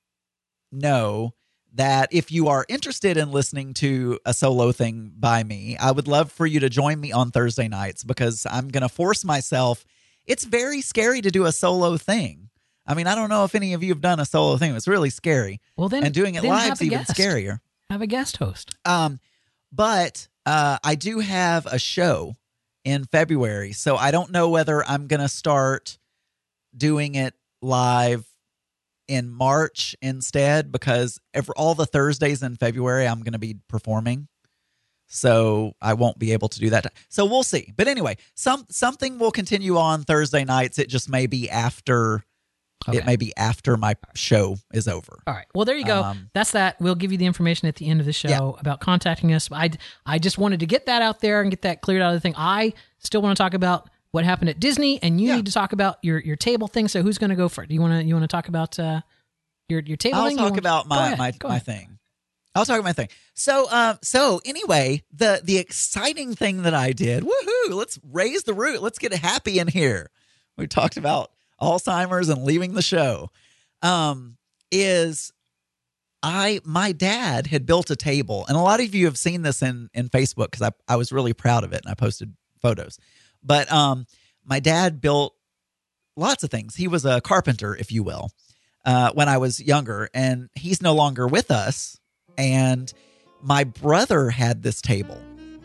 know that if you are interested in listening to a solo thing by me, I would love for you to join me on Thursday nights, because I'm going to force myself. It's very scary to do a solo thing. I mean, I don't know if any of you have done a solo thing. It's really scary. Well, then, and doing it then live have is a even guest. scarier. Have a guest host. Um, but uh, I do have a show in February, so I don't know whether I'm going to start doing it live in March instead, because every, all the Thursdays in February I'm going to be performing, so I won't be able to do that. So we'll see. But anyway, some something will continue on Thursday nights. It just may be after. Okay. It may be after my show is over. All right. Well, there you go. Um, That's that. We'll give you the information at the end of the show Yeah. about contacting us. I, I just wanted to get that out there and get that cleared out of the thing. I still want to talk about what happened at Disney, and you Yeah. need to talk about your, your table thing. So who's going to go for it? Do you want to you want to talk about uh, your your table I'll thing? You talk want- about Go my ahead. my, Go my ahead. thing. I'll talk about my thing. So, um, so anyway, the the exciting thing that I did, woohoo! Let's raise the root. Let's get happy in here. We talked about Alzheimer's and leaving the show. Um, is I my dad had built a table, and a lot of you have seen this in in Facebook, because I I was really proud of it and I posted photos. But um, my dad built lots of things. He was a carpenter, if you will, uh, when I was younger, and he's no longer with us. And my brother had this table,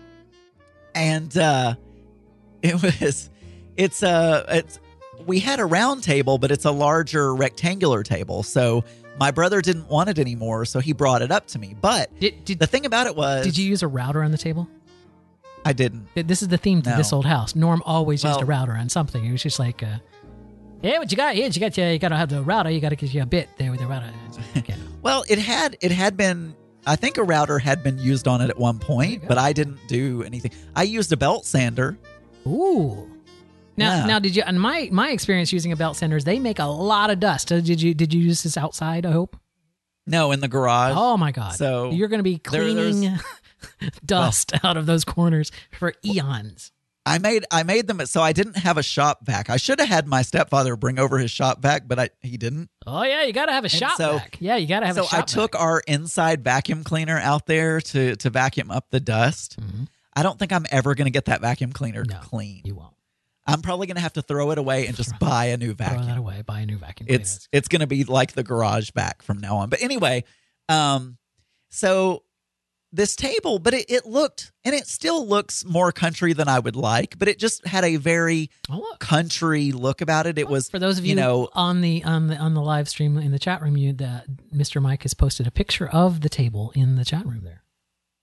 and uh, it was it's a it's we had a round table, but it's a larger rectangular table. So my brother didn't want it anymore, so he brought it up to me. But Did, did, the thing about it was, did you use a router on the table? I didn't. This is the theme to No. this old house. Norm always used Well- a router on something. It was just like, uh, Yeah, but you got yeah, you got you, you got to have the router. You got to get you a bit there with the router. Okay. Well, it had it had been. I think a router had been used on it at one point, but I didn't do anything. I used a belt sander. Ooh. Now, Yeah. now, did you? In my my experience using a belt sander is they make a lot of dust. Uh, Did you did you use this outside? I hope. No, in the garage. Oh my God! So you're going to be there- there's- cleaning dust out of those corners for eons. I made I made them so I didn't have a shop vac. I should have had my stepfather bring over his shop vac, but I he didn't. Oh yeah, you got to have a And shop so- vac. Yeah, you got to have so a shop I took our inside vacuum cleaner out there to to vacuum up the dust. Mm-hmm. I don't think I'm ever going to get that vacuum cleaner clean. You won't. I'm probably going to have to throw it away and just buy a new vacuum. Throw that away. Buy a new vacuum cleaner. It's it's going to be like the garage vac from now on. But anyway, um, so this table, but it, it looked, and it still looks more country than I would like, but it just had a very country look about it. It was, For those of you, you know, on the on the on the live stream in the chat room, you that Mister Mike has posted a picture of the table in the chat room there.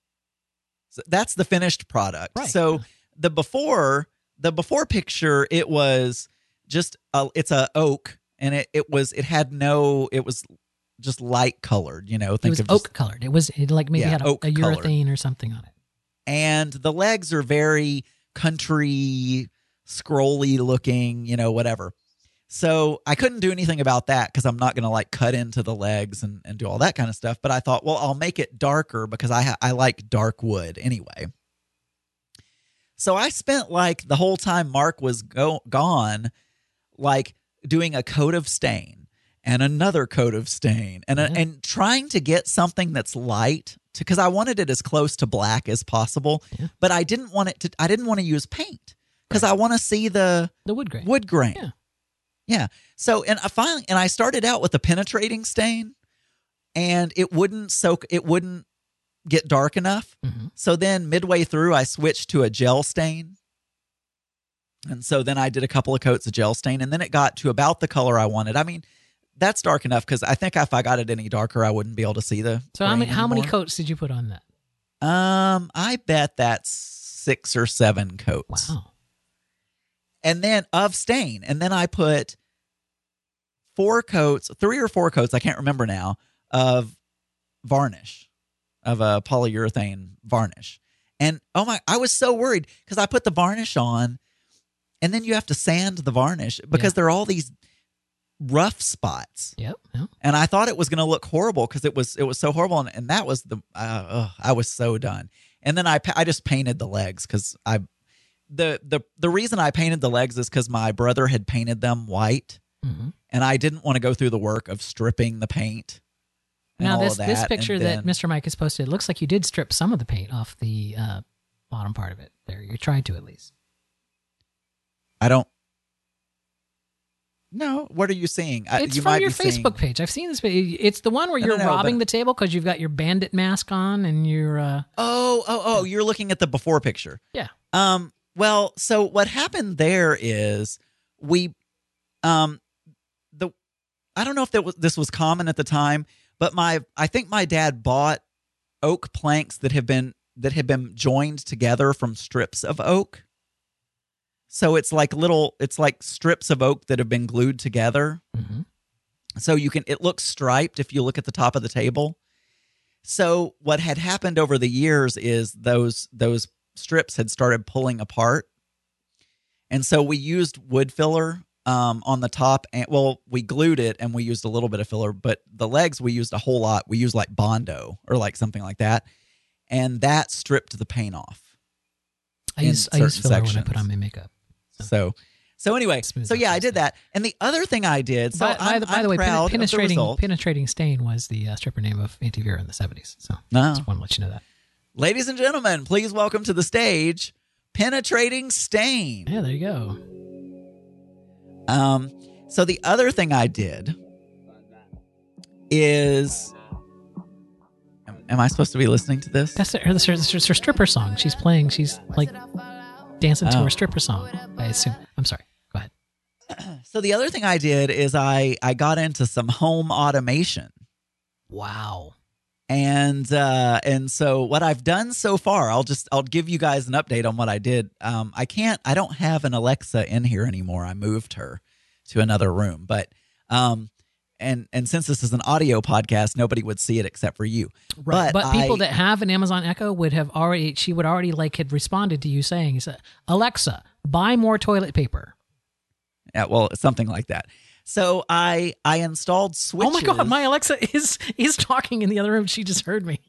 that's the finished product. Right. So the before, the before picture, it was just a, it's a oak, and it it was it had no, it was just light colored. You know, It think was of just- oak colored. It was it like maybe Yeah, had a, oak a colored. urethane or something on it. and the legs are very country, scrolly looking, you know, whatever. So I couldn't do anything about that because I'm not going to like cut into the legs and, and do all that kind of stuff. But I thought, well, I'll make it darker because I ha- I like dark wood anyway. So I spent like the whole time Mark was go- gone, like doing a coat of stain and another coat of stain and a, and trying to get something that's light to because I wanted it as close to black as possible, but I didn't want it to. I didn't want to use paint because I want to see the the wood grain. Wood grain. Yeah. Yeah. So, and I finally, and I started out with a penetrating stain, and it wouldn't soak. It wouldn't get dark enough. Mm-hmm. So then, midway through, I switched to a gel stain, and so then I did a couple of coats of gel stain, and then it got to about the color I wanted. I mean, that's dark enough because I think if I got it any darker, I wouldn't be able to see the. So how many grain how many anymore. coats did you put on that? Um, I bet that's six or seven coats. Wow. And then of stain. And then I put four coats, three or four coats, I can't remember now, of varnish, of a polyurethane varnish. And oh my, I was so worried because I put the varnish on and then you have to sand the varnish because there are all these rough spots. Yep. yep. And I thought it was going to look horrible because it was it was so horrible, and, and that was the uh, ugh, I was so done. And then I pa- I just painted the legs because I the the the reason I painted the legs is because my brother had painted them white, Mm-hmm. and I didn't want to go through the work of stripping the paint. and Now all this of that, this and picture then- that Mister Mike has posted, it looks like you did strip some of the paint off the uh, bottom part of it. There, you tried to at least. I don't. No, what are you seeing? I- It's you from might your be seeing- Facebook page. I've seen this. Page. It's the one where No, you're no, no, robbing but- the table because you've got your bandit mask on and you're. Uh, Oh, oh, oh! You're looking at the before picture. Yeah. Um. Well, so what happened there is we, um, the, I don't know if that was this was common at the time, but my I think my dad bought oak planks that have been that have been joined together from strips of oak. So it's like little, it's like strips of oak that have been glued together. Mm-hmm. So you can, it looks striped if you look at the top of the table. So what had happened over the years is those those strips had started pulling apart, and so we used wood filler um, on the top, and well, we glued it and we used a little bit of filler, but the legs we used a whole lot. We used like Bondo or like something like that, and that stripped the paint off. I in use I use certain filler when I sections. put on my makeup. So, so anyway, so yeah, I did that, and the other thing I did. So by, by I'm, the, by I'm the way, pen- proud of the penetrating result. penetrating stain was the uh, stripper name of Auntie Vera in the seventies. So No. just want to let you know that. Ladies and gentlemen, please welcome to the stage, Penetrating Stain. Yeah, there you go. Um, so the other thing I did is, am, am I supposed to be listening to this? That's her, that's her, that's her stripper song. She's playing. She's like dancing to Oh. her stripper song. I assume. I'm sorry. Go ahead. So the other thing I did is I I got into some home automation. Wow. And uh, and so what I've done so far, I'll just I'll give you guys an update on what I did. Um, I can't I don't have an Alexa in here anymore. I moved her. to another room. But um, and and since this is an audio podcast, nobody would see it except for you. Right. But, but people I, that have an Amazon Echo would have already. She would already like had responded to you saying, "Alexa, buy more toilet paper." Yeah, well, something like that. So I I installed switches. Oh my God, my Alexa is is talking in the other room. She just heard me.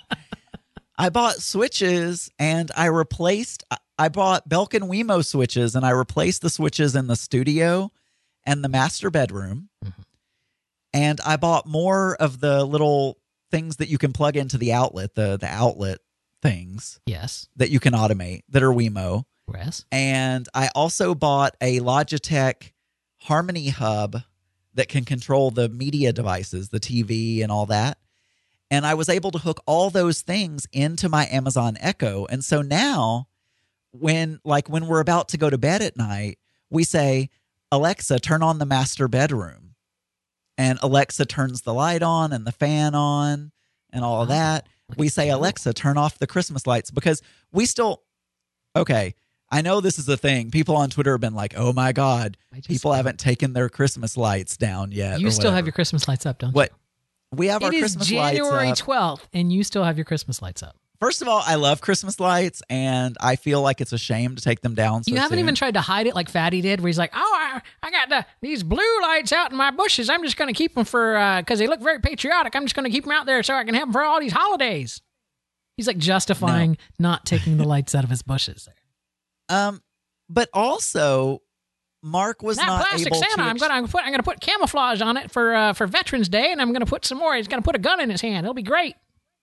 I bought switches and I replaced, I bought Belkin Wemo switches and I replaced the switches in the studio and the master bedroom. Mm-hmm. And I bought more of the little things that you can plug into the outlet, the, the outlet things. Yes. That you can automate that are Wemo. Yes. And I also bought a Logitech Harmony Hub that can control the media devices, the T V and all that. And I was able to hook all those things into my Amazon Echo. And so now when like when we're about to go to bed at night, we say, Alexa, turn on the master bedroom. And Alexa turns the light on and the fan on and all of that. We say, Alexa, turn off the Christmas lights because we still, okay, I know this is a thing. People on Twitter have been like, oh my God, people haven't taken their Christmas lights down yet. You still have your Christmas lights up, don't you? What? We have our it Christmas is lights January up. twelfth, and you still have your Christmas lights up. First of all, I love Christmas lights, and I feel like it's a shame to take them down so You haven't soon. even tried to hide it like Fatty did, where he's like, oh, I, I got the, these blue lights out in my bushes. I'm just going to keep them for, because uh, they look very patriotic. I'm just going to keep them out there so I can have them for all these holidays. He's like justifying no. not taking the lights out of his bushes there. Um, But also, Mark was that not plastic able Santa, to... I'm going to put I'm going to put camouflage on it for uh, for Veterans Day, and I'm going to put some more. He's going to put a gun in his hand. It'll be great.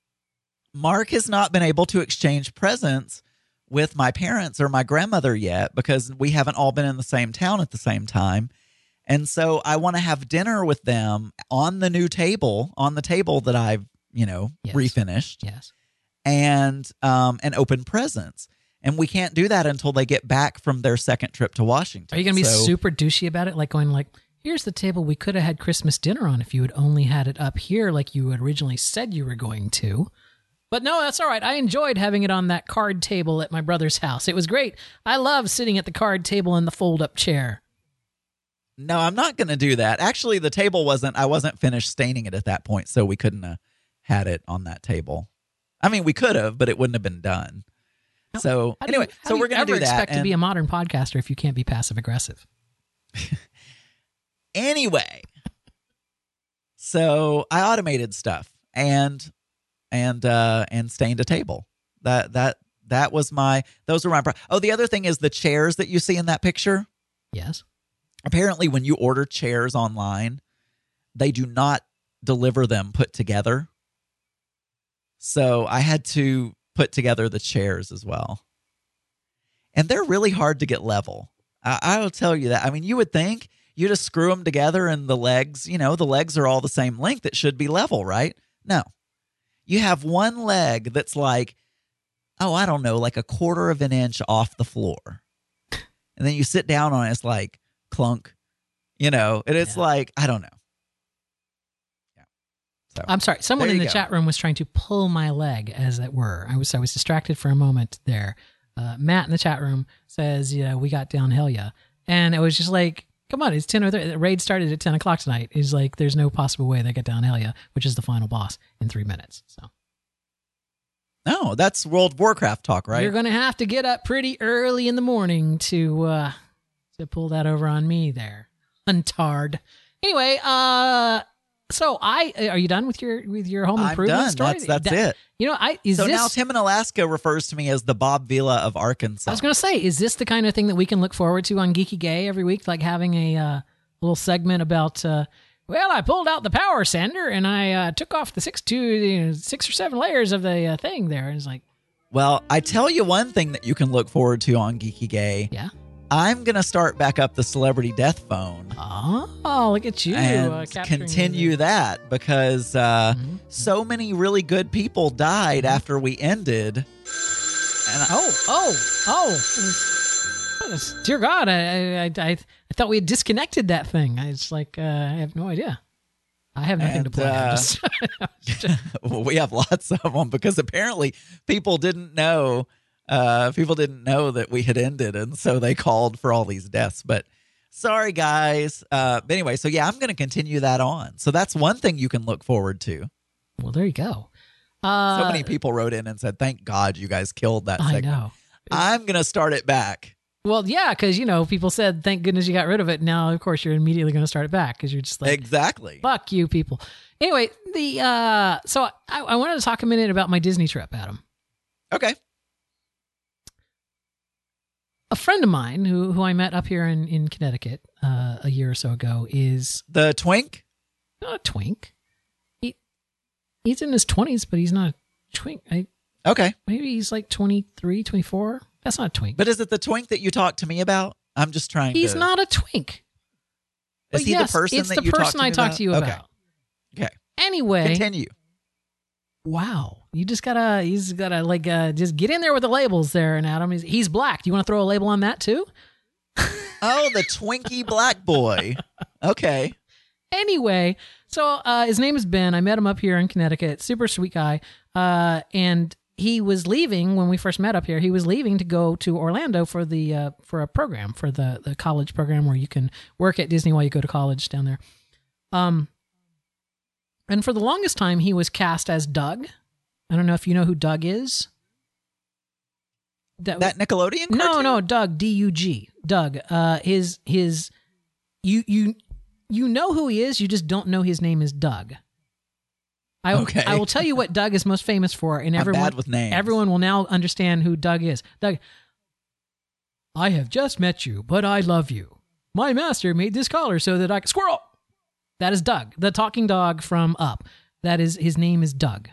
Mark has not been able to exchange presents with my parents or my grandmother yet because we haven't all been in the same town at the same time. And so I want to have dinner with them on the new table, on the table that I've, you know, yes. refinished. Yes. And um and open presents. And we can't do that until they get back from their second trip to Washington. Are you going to be so, super douchey about it? Like going like, here's the table we could have had Christmas dinner on if you had only had it up here like you had originally said you were going to. But no, that's all right. I enjoyed having it on that card table at my brother's house. It was great. I love sitting at the card table in the fold-up chair. No, I'm not going to do that. Actually, the table wasn't, I wasn't finished staining it at that point, so we couldn't have had it on that table. I mean, we could have, but it wouldn't have been done. So how do anyway, you, how so do we're you going to ever do that. expect and to be a modern podcaster if you can't be passive aggressive? Anyway, so I automated stuff and and uh, and stained a table. That that that was my. Those were my. Pro- oh, the other thing is the chairs that you see in that picture. Yes. Apparently, when you order chairs online, they do not deliver them put together. So I had to put together the chairs as well. And they're really hard to get level. I, I will tell you that. I mean, you would think you just screw them together and the legs, you know, the legs are all the same length. It should be level, right? No. You have one leg that's like, oh, I don't know, like a quarter of an inch off the floor. And then you sit down on it, it's like clunk, you know, and it's yeah. like, I don't know. So, I'm sorry. Someone in the go. chat room was trying to pull my leg, as it were. I was I was distracted for a moment there. Uh, Matt in the chat room says, "Yeah, we got downhill, yeah." And it was just like, come on, it's ten or thirty. The raid started at ten o'clock tonight. He's like, there's no possible way they get downhill, yeah, which is the final boss in three minutes. So, no, that's World of Warcraft talk, right? You're going to have to get up pretty early in the morning to uh, to pull that over on me there, untard. Anyway, uh. So I are you done with your with your home improvement I'm done. story? That's that's that, it. You know, I is so this, now Tim in Alaska refers to me as the Bob Vila of Arkansas. I was going to say, is this the kind of thing that we can look forward to on Geeky Gay every week, like having a uh, little segment about? Uh, well, I pulled out the power sander and I uh, took off the six two you know, six or seven layers of the uh, thing there, and it's like, well, I tell you one thing that you can look forward to on Geeky Gay. Yeah. I'm going to start back up the Celebrity Death Phone. Oh, look at you. And uh, continue that because uh, mm-hmm. so many really good people died mm-hmm. after we ended. And oh, oh, oh. Dear God, I, I, I, I thought we had disconnected that thing. I was like, uh, I have no idea. I have nothing and, to play. Uh, just, well, we have lots of them because apparently people didn't know. Uh, people didn't know that we had ended, and so they called for all these deaths. But Sorry, guys. Uh, but anyway, so yeah, I'm going to continue that on. So that's one thing you can look forward to. Well, there you go. Uh, so many people wrote in and said, thank God you guys killed that I segment. know. I'm going to start it back. Well, yeah, because, you know, people said, thank goodness you got rid of it. Now, of course, you're immediately going to start it back because you're just like, exactly. Fuck you people. Anyway, the uh, so I, I wanted to talk a minute about my Disney trip, Adam. Okay. A friend of mine who who I met up here in, in Connecticut uh, a year or so ago is... The twink? Not a twink. He He's in his twenties, but he's not a twink. I, okay. Maybe he's like twenty-three, twenty-four. That's not a twink. But is it the twink that you talked to me about? I'm just trying he's to... He's not a twink. Is but he yes, the person it's that the you person talked to I me talked about? to you Okay. about. Okay. Anyway. Continue. Wow. You just gotta, he's gotta like, uh, just get in there with the labels there. And Adam, he's, he's black. Do you want to throw a label on that too? Oh, the Twinkie black boy. Okay. Anyway, so uh, his name is Ben. I met him up here in Connecticut. Super sweet guy. Uh, and he was leaving when we first met up here. He was leaving to go to Orlando for the uh, for a program, for the, the college program where you can work at Disney while you go to college down there. Um, and for the longest time, he was cast as Doug. I don't know if you know who Doug is. That, that Nickelodeon cartoon? No, no, Doug, D U G. Doug. Uh, his, his, you, you, you know who he is, you just don't know his name is Doug. I, okay. I will tell you what Doug is most famous for, and I'm everyone, bad with names. everyone will now understand who Doug is. Doug, I have just met you, but I love you. My master made this collar so that I could... Squirrel! That is Doug, the talking dog from Up. That is, his name is Doug.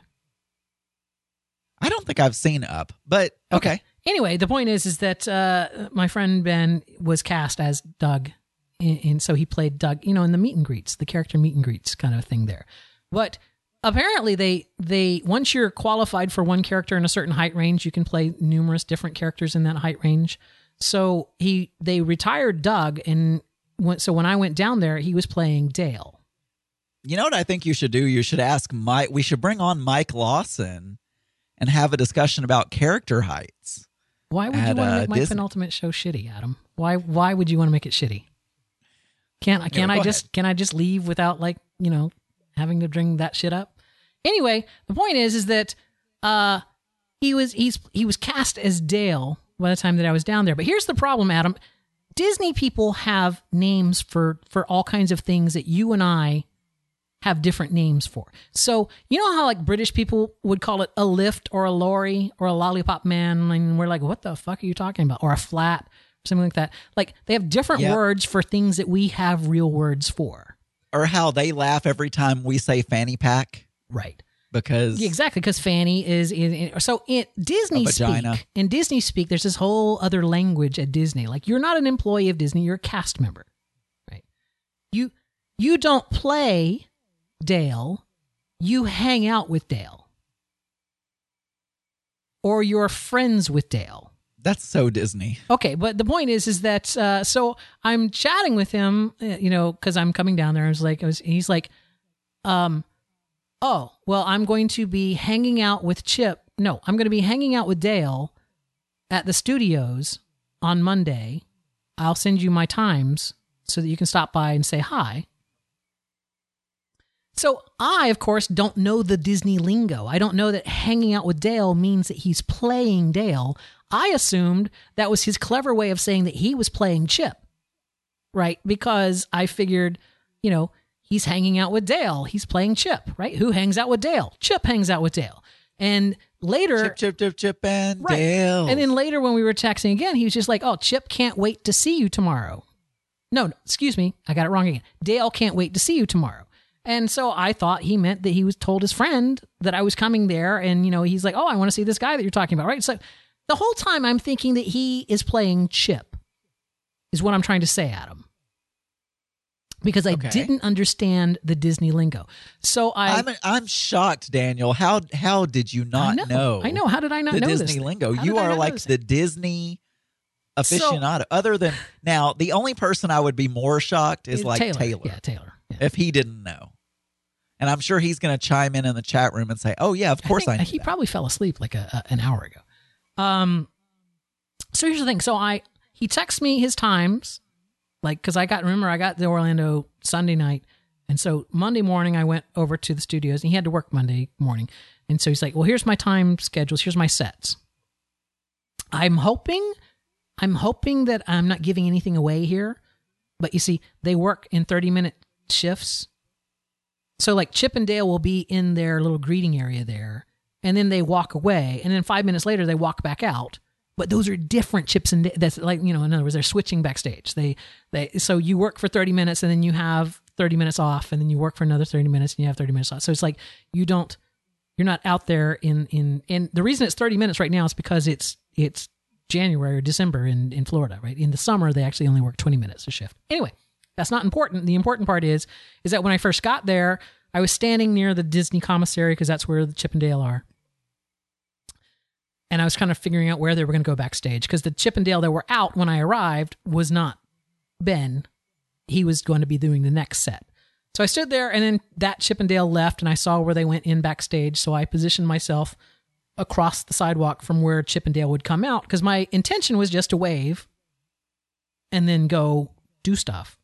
I don't think I've seen Up, but okay. okay. Anyway, the point is, is that uh, my friend Ben was cast as Doug, and, and so he played Doug, you know, in the meet and greets, the character meet and greets kind of thing there. But apparently, they they once you're qualified for one character in a certain height range, you can play numerous different characters in that height range. So he they retired Doug, and went, so when I went down there, he was playing Dale. You know what I think you should do? You should ask Mike. We should bring on Mike Lawson and have a discussion about character heights. Why would at, you want to uh, make my Disney. penultimate show shitty, Adam? Why why would you want to make it shitty? Can't I can't Yeah, I go just ahead. can I just leave without, like, you know, having to bring that shit up? Anyway, the point is is that uh he was he's he was cast as Dale by the time that I was down there. But here's the problem, Adam. Disney people have names for for all kinds of things that you and I have different names for. So, you know how like British people would call it a lift or a lorry or a lollipop man, and we're like, what the fuck are you talking about? Or a flat, something like that. Like, they have different Yep. words for things that we have real words for. Or how they laugh every time we say fanny pack. Right. Because Yeah, exactly, because fanny is, is so in Disney A vagina. speak. In Disney speak, there's this whole other language at Disney. Like, you're not an employee of Disney, you're a cast member. Right. You you don't play Dale, you hang out with Dale. Or you're friends with Dale. that's so Disney. Okay, but the point is, is that, uh, so I'm chatting with him, uh, you know, because I'm coming down there. I was like, I was, he's like, um, oh, well, I'm going to be hanging out with Chip. No, I'm going to be hanging out with Dale at the studios on Monday. I'll send you my times so that you can stop by and say hi. So I, of course, don't know the Disney lingo. I don't know that hanging out with Dale means that he's playing Dale. I assumed that was his clever way of saying that he was playing Chip, right? Because I figured, you know, he's hanging out with Dale. He's playing Chip, right? Who hangs out with Dale? Chip hangs out with Dale. And later... Chip, Chip, Chip, Chip, and right. Dale. And then later when we were texting again, he was just like, oh, Chip can't wait to see you tomorrow. No, no, excuse me. I got it wrong again. Dale can't wait to see you tomorrow. And so I thought he meant that he was told his friend that I was coming there. And, you know, he's like, oh, I want to see this guy that you're talking about, right? So the whole time I'm thinking that he is playing Chip is what I'm trying to say, Adam. Because I Okay. didn't understand the Disney lingo. So I... I'm I'm shocked, Daniel. How how did you not I know, I know. How did I not the know Disney this? lingo? How You did I are not know like this? the Disney aficionado. Other than now, the only person I would be more shocked is like Taylor. Taylor. Yeah, Taylor. Yeah. If he didn't know. And I'm sure he's going to chime in in the chat room and say, "Oh yeah, of course I, think knew He that." probably fell asleep like a, a, an hour ago. Um, so here's the thing. So I he texts me his times Like, because I got, remember, I got to Orlando Sunday night. And so Monday morning, I went over to the studios, and he had to work Monday morning. And so he's like, well, here's my time schedules. Here's my sets. I'm hoping, I'm hoping that I'm not giving anything away here. But you see, they work in thirty-minute shifts. So like Chip and Dale will be in their little greeting area there, and then they walk away. And then five minutes later, they walk back out. But those are different Chips and Dale. That's like, you know, in other words, they're switching backstage. They, they, so you work for thirty minutes, and then you have thirty minutes off, and then you work for another thirty minutes, and you have thirty minutes off. So it's like you don't, you're not out there in, in, and the reason it's thirty minutes right now is because it's, it's January or December in, in Florida, right? In the summer, they actually only work twenty minutes a shift. Anyway, that's not important. The important part is, is that when I first got there, I was standing near the Disney commissary because that's where the Chip and Dale are. And I was kind of figuring out where they were going to go backstage because the Chip and Dale that were out when I arrived was not Ben. He was going to be doing the next set. So I stood there, and then that Chip and Dale left, and I saw where they went in backstage. So I positioned myself across the sidewalk from where Chip and Dale would come out because my intention was just to wave and then go do stuff.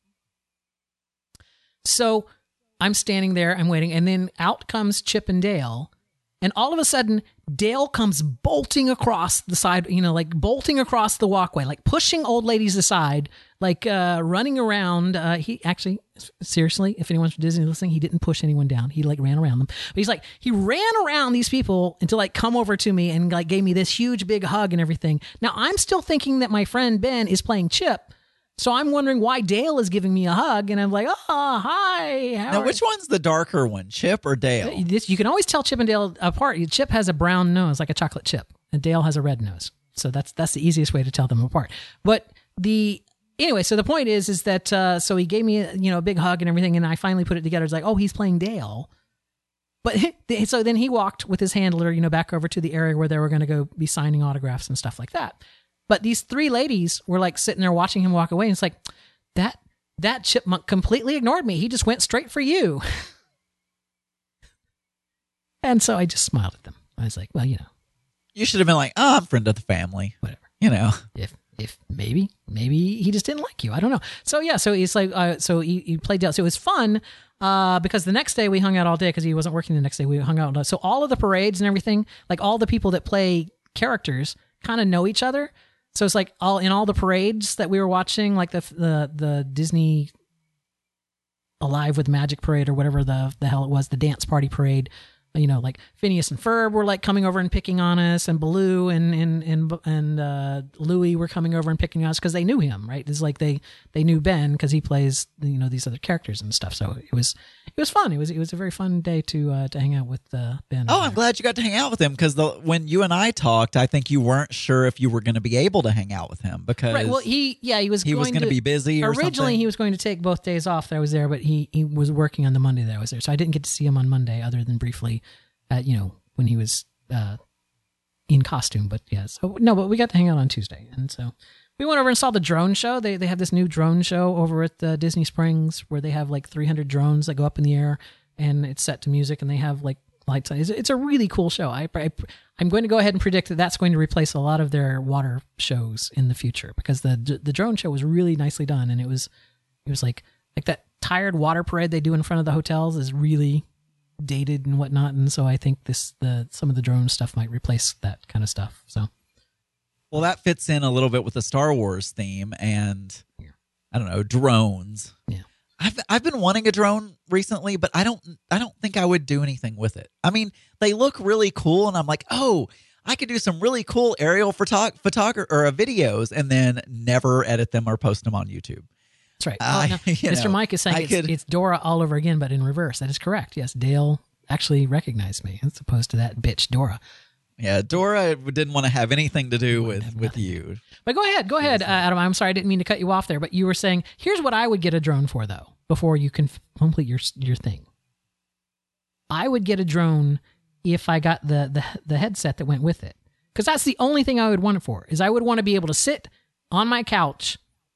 So I'm standing there, I'm waiting, and then out comes Chip and Dale, and all of a sudden, Dale comes bolting across the side, you know, like bolting across the walkway, like pushing old ladies aside, like uh, running around. Uh, he actually, seriously, if anyone's from Disney listening, he didn't push anyone down. He like ran around them. But he's like, he ran around these people until like come over to me and like gave me this huge big hug and everything. Now, I'm still thinking that my friend Ben is playing Chip. So I'm wondering why Dale is giving me a hug, and I'm like, oh, hi. How Now, are which one's the darker one, Chip or Dale? This, you can always tell Chip and Dale apart. Chip has a brown nose, like a chocolate chip, and Dale has a red nose. So that's that's the easiest way to tell them apart. But the anyway, so the point is, is that uh, so he gave me a, you know a big hug and everything, and I finally put it together. It's like, oh, he's playing Dale. But so then he walked with his handler, you know, back over to the area where they were going to go be signing autographs and stuff like that. But these three ladies were like sitting there watching him walk away. And it's like, that that chipmunk completely ignored me. He just went straight for you. And so I just smiled at them. I was like, well, you know. You should have been like, oh, I'm friend of the family. Whatever. You know. If if maybe, maybe he just didn't like you. I don't know. So yeah, so it's like, uh, so he, he played Dale. So it was fun uh, because the next day we hung out all day because he wasn't working the next day. We hung out all day. So all of the parades and everything, like all the people that play characters kind of know each other. So it's like all in all the parades that we were watching, like the the the Disney Alive with Magic parade or whatever the the hell it was, the dance party parade. You know, like Phineas and Ferb were like coming over and picking on us, and Baloo and and and and uh, Louie were coming over and picking on us because they knew him, right? It's like they they knew Ben because he plays you know these other characters and stuff. So it was it was fun. It was it was a very fun day to uh, to hang out with uh, Ben. Oh, I'm glad you got to hang out with him because when you and I talked, I think you weren't sure if you were going to be able to hang out with him because right. Well, he yeah he was he going was going to be busy. Or originally, something. He was going to take both days off that I was there, but he he was working on the Monday that I was there, so I didn't get to see him on Monday other than briefly. At, you know, when he was uh, in costume, but yeah, so no, but we got to hang out on Tuesday, and so we went over and saw the drone show. They they have this new drone show over at uh, Disney Springs where they have like three hundred drones that go up in the air, and it's set to music, and they have like lights. It's, it's a really cool show. I, I I'm going to go ahead and predict that that's going to replace a lot of their water shows in the future because the the drone show was really nicely done, and it was it was like like that tired water parade they do in front of the hotels is really dated and whatnot, and so I think this the some of the drone stuff might replace that kind of stuff. So, well, that fits in a little bit with the Star Wars theme, and yeah. I don't know drones. Yeah, I've I've been wanting a drone recently, but I don't I don't think I would do anything with it. I mean, they look really cool, and I'm like, oh, I could do some really cool aerial photo photography or uh, videos, and then never edit them or post them on YouTube. That's right. Uh, oh, no. Mister Know, Mike is saying it's, could, it's Dora all over again, but in reverse. That is correct. Yes, Dale actually recognized me as opposed to that bitch Dora. Yeah, Dora didn't want to have anything to do with, with you. But go ahead. Go ahead, uh, Adam. I'm sorry. I didn't mean to cut you off there, but you were saying, here's what I would get a drone for, though, before you can complete your your thing. I would get a drone if I got the, the, the headset that went with it. Because that's the only thing I would want it for, is I would want to be able to sit on my couch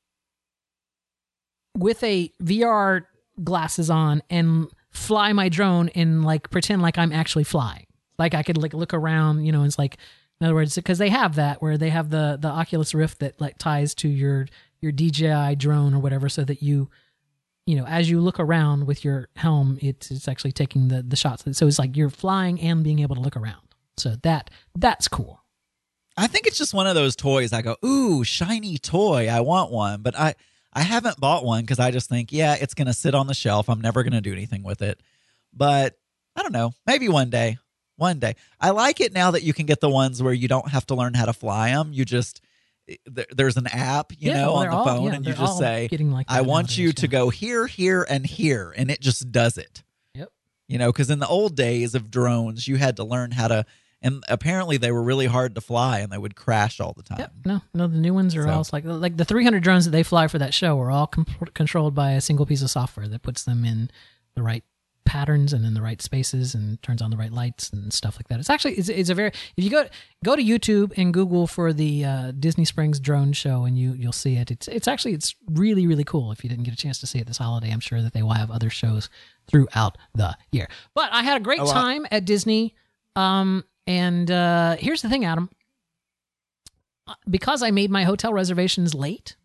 with a V R glasses on and fly my drone and like pretend like I'm actually flying. Like I could like look around, you know, it's like, in other words, because they have that where they have the, the Oculus Rift that like ties to your, your D J I drone or whatever, so that you, you know, as you look around with your helm, it's it's actually taking the the shots. So it's like you're flying and being able to look around. So that that's cool. I think it's just one of those toys. I go, ooh, shiny toy. I want one, but I I haven't bought one because I just think, yeah, it's going to sit on the shelf. I'm never going to do anything with it. But I don't know. Maybe one day. One day. I like it now that you can get the ones where you don't have to learn how to fly them. You just, there, there's an app, you Yeah, know, well, on they're the all- phone, yeah, and you they're just all say, getting like I that want nowadays, you to yeah. go here, here, and here, and it just does it. Yep. You know, because in the old days of drones, you had to learn how to, and apparently they were really hard to fly and they would crash all the time. Yep. No, no, the new ones are So- all like like the three hundred drones that they fly for that show are all com- controlled by a single piece of software that puts them in the right patterns and in the right spaces and turns on the right lights and stuff like that. It's actually it's, it's a very if you go go to YouTube and Google for the uh, Disney Springs drone show and you you'll see it. It's it's actually it's really really cool. If you didn't get a chance to see it this holiday, I'm sure that they will have other shows throughout the year. But I had a great Oh, wow. time at Disney. Um, and uh, here's the thing, Adam. Because I made my hotel reservations late,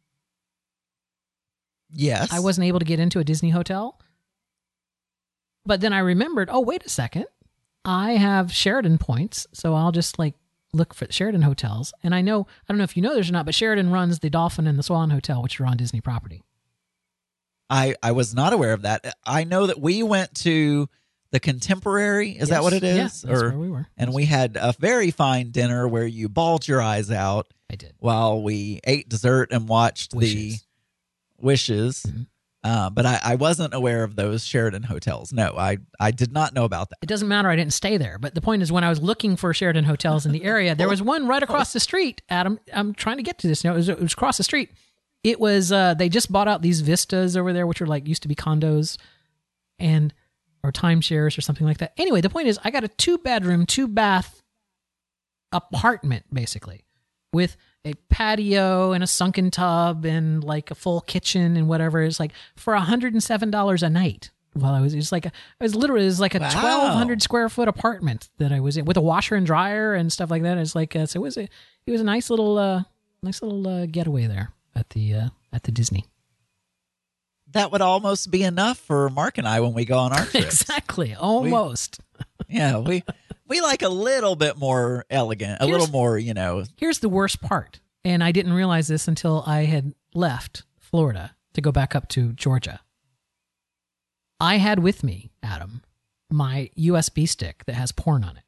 Yes. I wasn't able to get into a Disney hotel. But then I remembered, oh, wait a second. I have Sheridan points, so I'll just like look for Sheridan hotels. And I know, I don't know if you know this or not, but Sheridan runs the Dolphin and the Swan Hotel, which are on Disney property. I, I was not aware of that. I know that we went to the Contemporary. Is that Yes. what it is? Yeah, that's where we were. And we had a very fine dinner where you bawled your eyes out. I did. While we ate dessert and watched Wishes. the Wishes. Mm-hmm. Uh, but I, I wasn't aware of those Sheridan hotels. No, I, I did not know about that. It doesn't matter. I didn't stay there. But the point is, when I was looking for Sheridan hotels in the area, there was one right across the street. Adam, I'm trying to get to this. No, it was, it was across the street. It was, uh, they just bought out these vistas over there, which are like, used to be condos and, or timeshares or something like that. Anyway, the point is, I got a two bedroom, two bath apartment, basically, with a patio and a sunken tub and like a full kitchen and whatever. It's like for one hundred seven dollars a night. Well, I was, it's like, a, it was literally, it was like a Wow. twelve hundred square foot apartment that I was in with a washer and dryer and stuff like that. It's like, uh, so it was a, it was a nice little, uh, nice little uh, getaway there at the, uh, at the Disney. That would almost be enough for Mark and I when we go on our trips. Exactly. Almost. Yeah, we we like a little bit more elegant, a Here's- little more, you know. Here's the worst part. And I didn't realize this until I had left Florida to go back up to Georgia. I had with me, Adam, my U S B stick that has porn on it.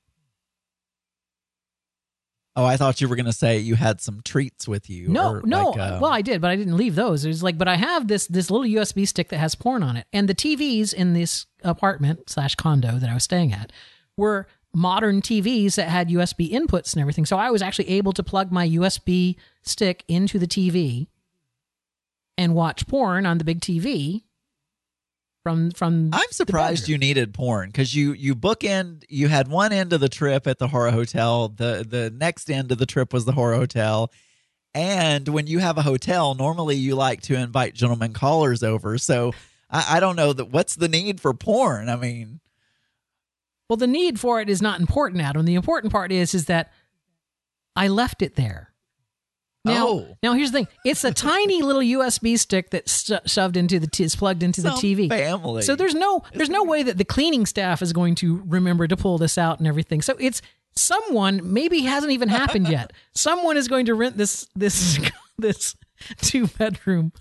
Oh, I thought you were going to say you had some treats with you. No, or no. like, um, well, I did, but I didn't leave those. It was like, but I have this this little U S B stick that has porn on it, and the T Vs in this apartment slash condo that I was staying at were modern T Vs that had U S B inputs and everything. So I was actually able to plug my U S B stick into the T V and watch porn on the big T V. From from, I'm surprised you needed porn because you you bookend. You had one end of the trip at the horror hotel. The the next end of the trip was the horror hotel. And when you have a hotel, normally you like to invite gentlemen callers over. So I, I don't know that what's the need for porn. I mean, well, the need for it is not important, Adam. The important part is is that I left it there. Now, oh. now here's the thing. It's a tiny little U S B stick that's st- shoved into the t- is plugged into Some the T V. family. So there's no there's no way that the cleaning staff is going to remember to pull this out and everything. So it's someone maybe hasn't even happened yet. Someone is going to rent this this this two bedroom.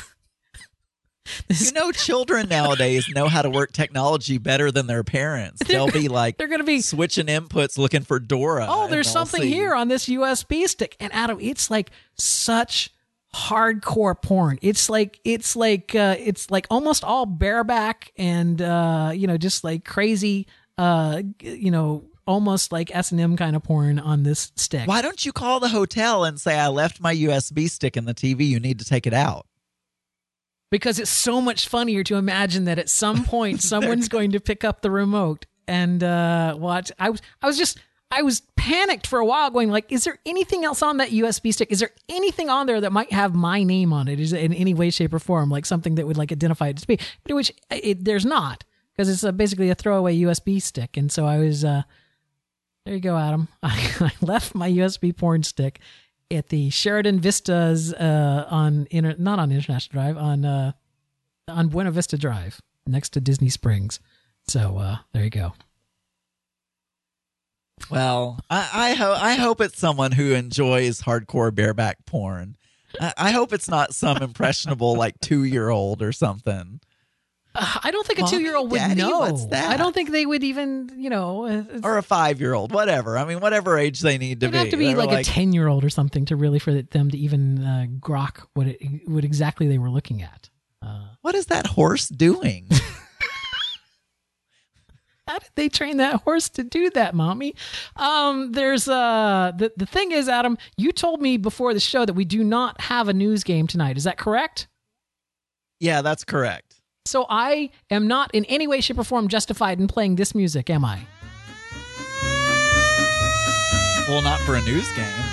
You know, children nowadays know how to work technology better than their parents. They'll be like, they're going to be switching inputs, looking for Dora. Oh, and there's they'll something see. here on this U S B stick. And Adam, it's like such hardcore porn. It's like it's like uh, it's like almost all bareback and uh, you know, just like crazy uh, you know, almost like S and M kind of porn on this stick. Why don't you call the hotel and say, I left my U S B stick in the T V. You need to take it out. Because it's so much funnier to imagine that at some point someone's going to pick up the remote and uh, watch. I was, I was just, I was panicked for a while, going like, "Is there anything else on that U S B stick? Is there anything on there that might have my name on it? Is it in any way, shape, or form, like something that would like identify it to be?" But which it, there's not, because it's a, basically a throwaway U S B stick. And so I was, uh, there you go, Adam. I, I left my U S B porn stick at the Sheridan Vistas uh, on inter- not on International Drive, on uh, on Buena Vista Drive, next to Disney Springs. So uh, there you go. Well, I I, ho- I hope it's someone who enjoys hardcore bareback porn. I, I hope it's not some impressionable like two year old or something. Uh, I don't think a Mommy, two year old would Daddy, know. what's that? I don't think they would even, you know, it's, Or a five year old, whatever. I mean, whatever age they need to it'd be. have to be They were like, a ten year old or something to really for them to even uh, grok what it, what exactly they were looking at. Uh, what is that horse doing? How did they train that horse to do that, mommy? Um, there's uh the, the thing is, Adam, you told me before the show that we do not have a news game tonight. Is that correct? Yeah, that's correct. So I am not in any way, shape, or form justified in playing this music, am I? Well, not for a news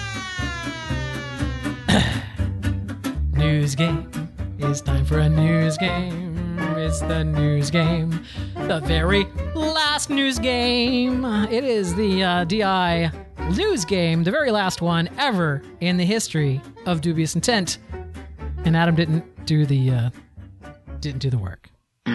game. News game. It's time for a news game. It's the news game. The very last news game. It is the uh, D I news game, the very last one ever in the history of Dubious Intent. And Adam didn't do the uh, didn't do the work.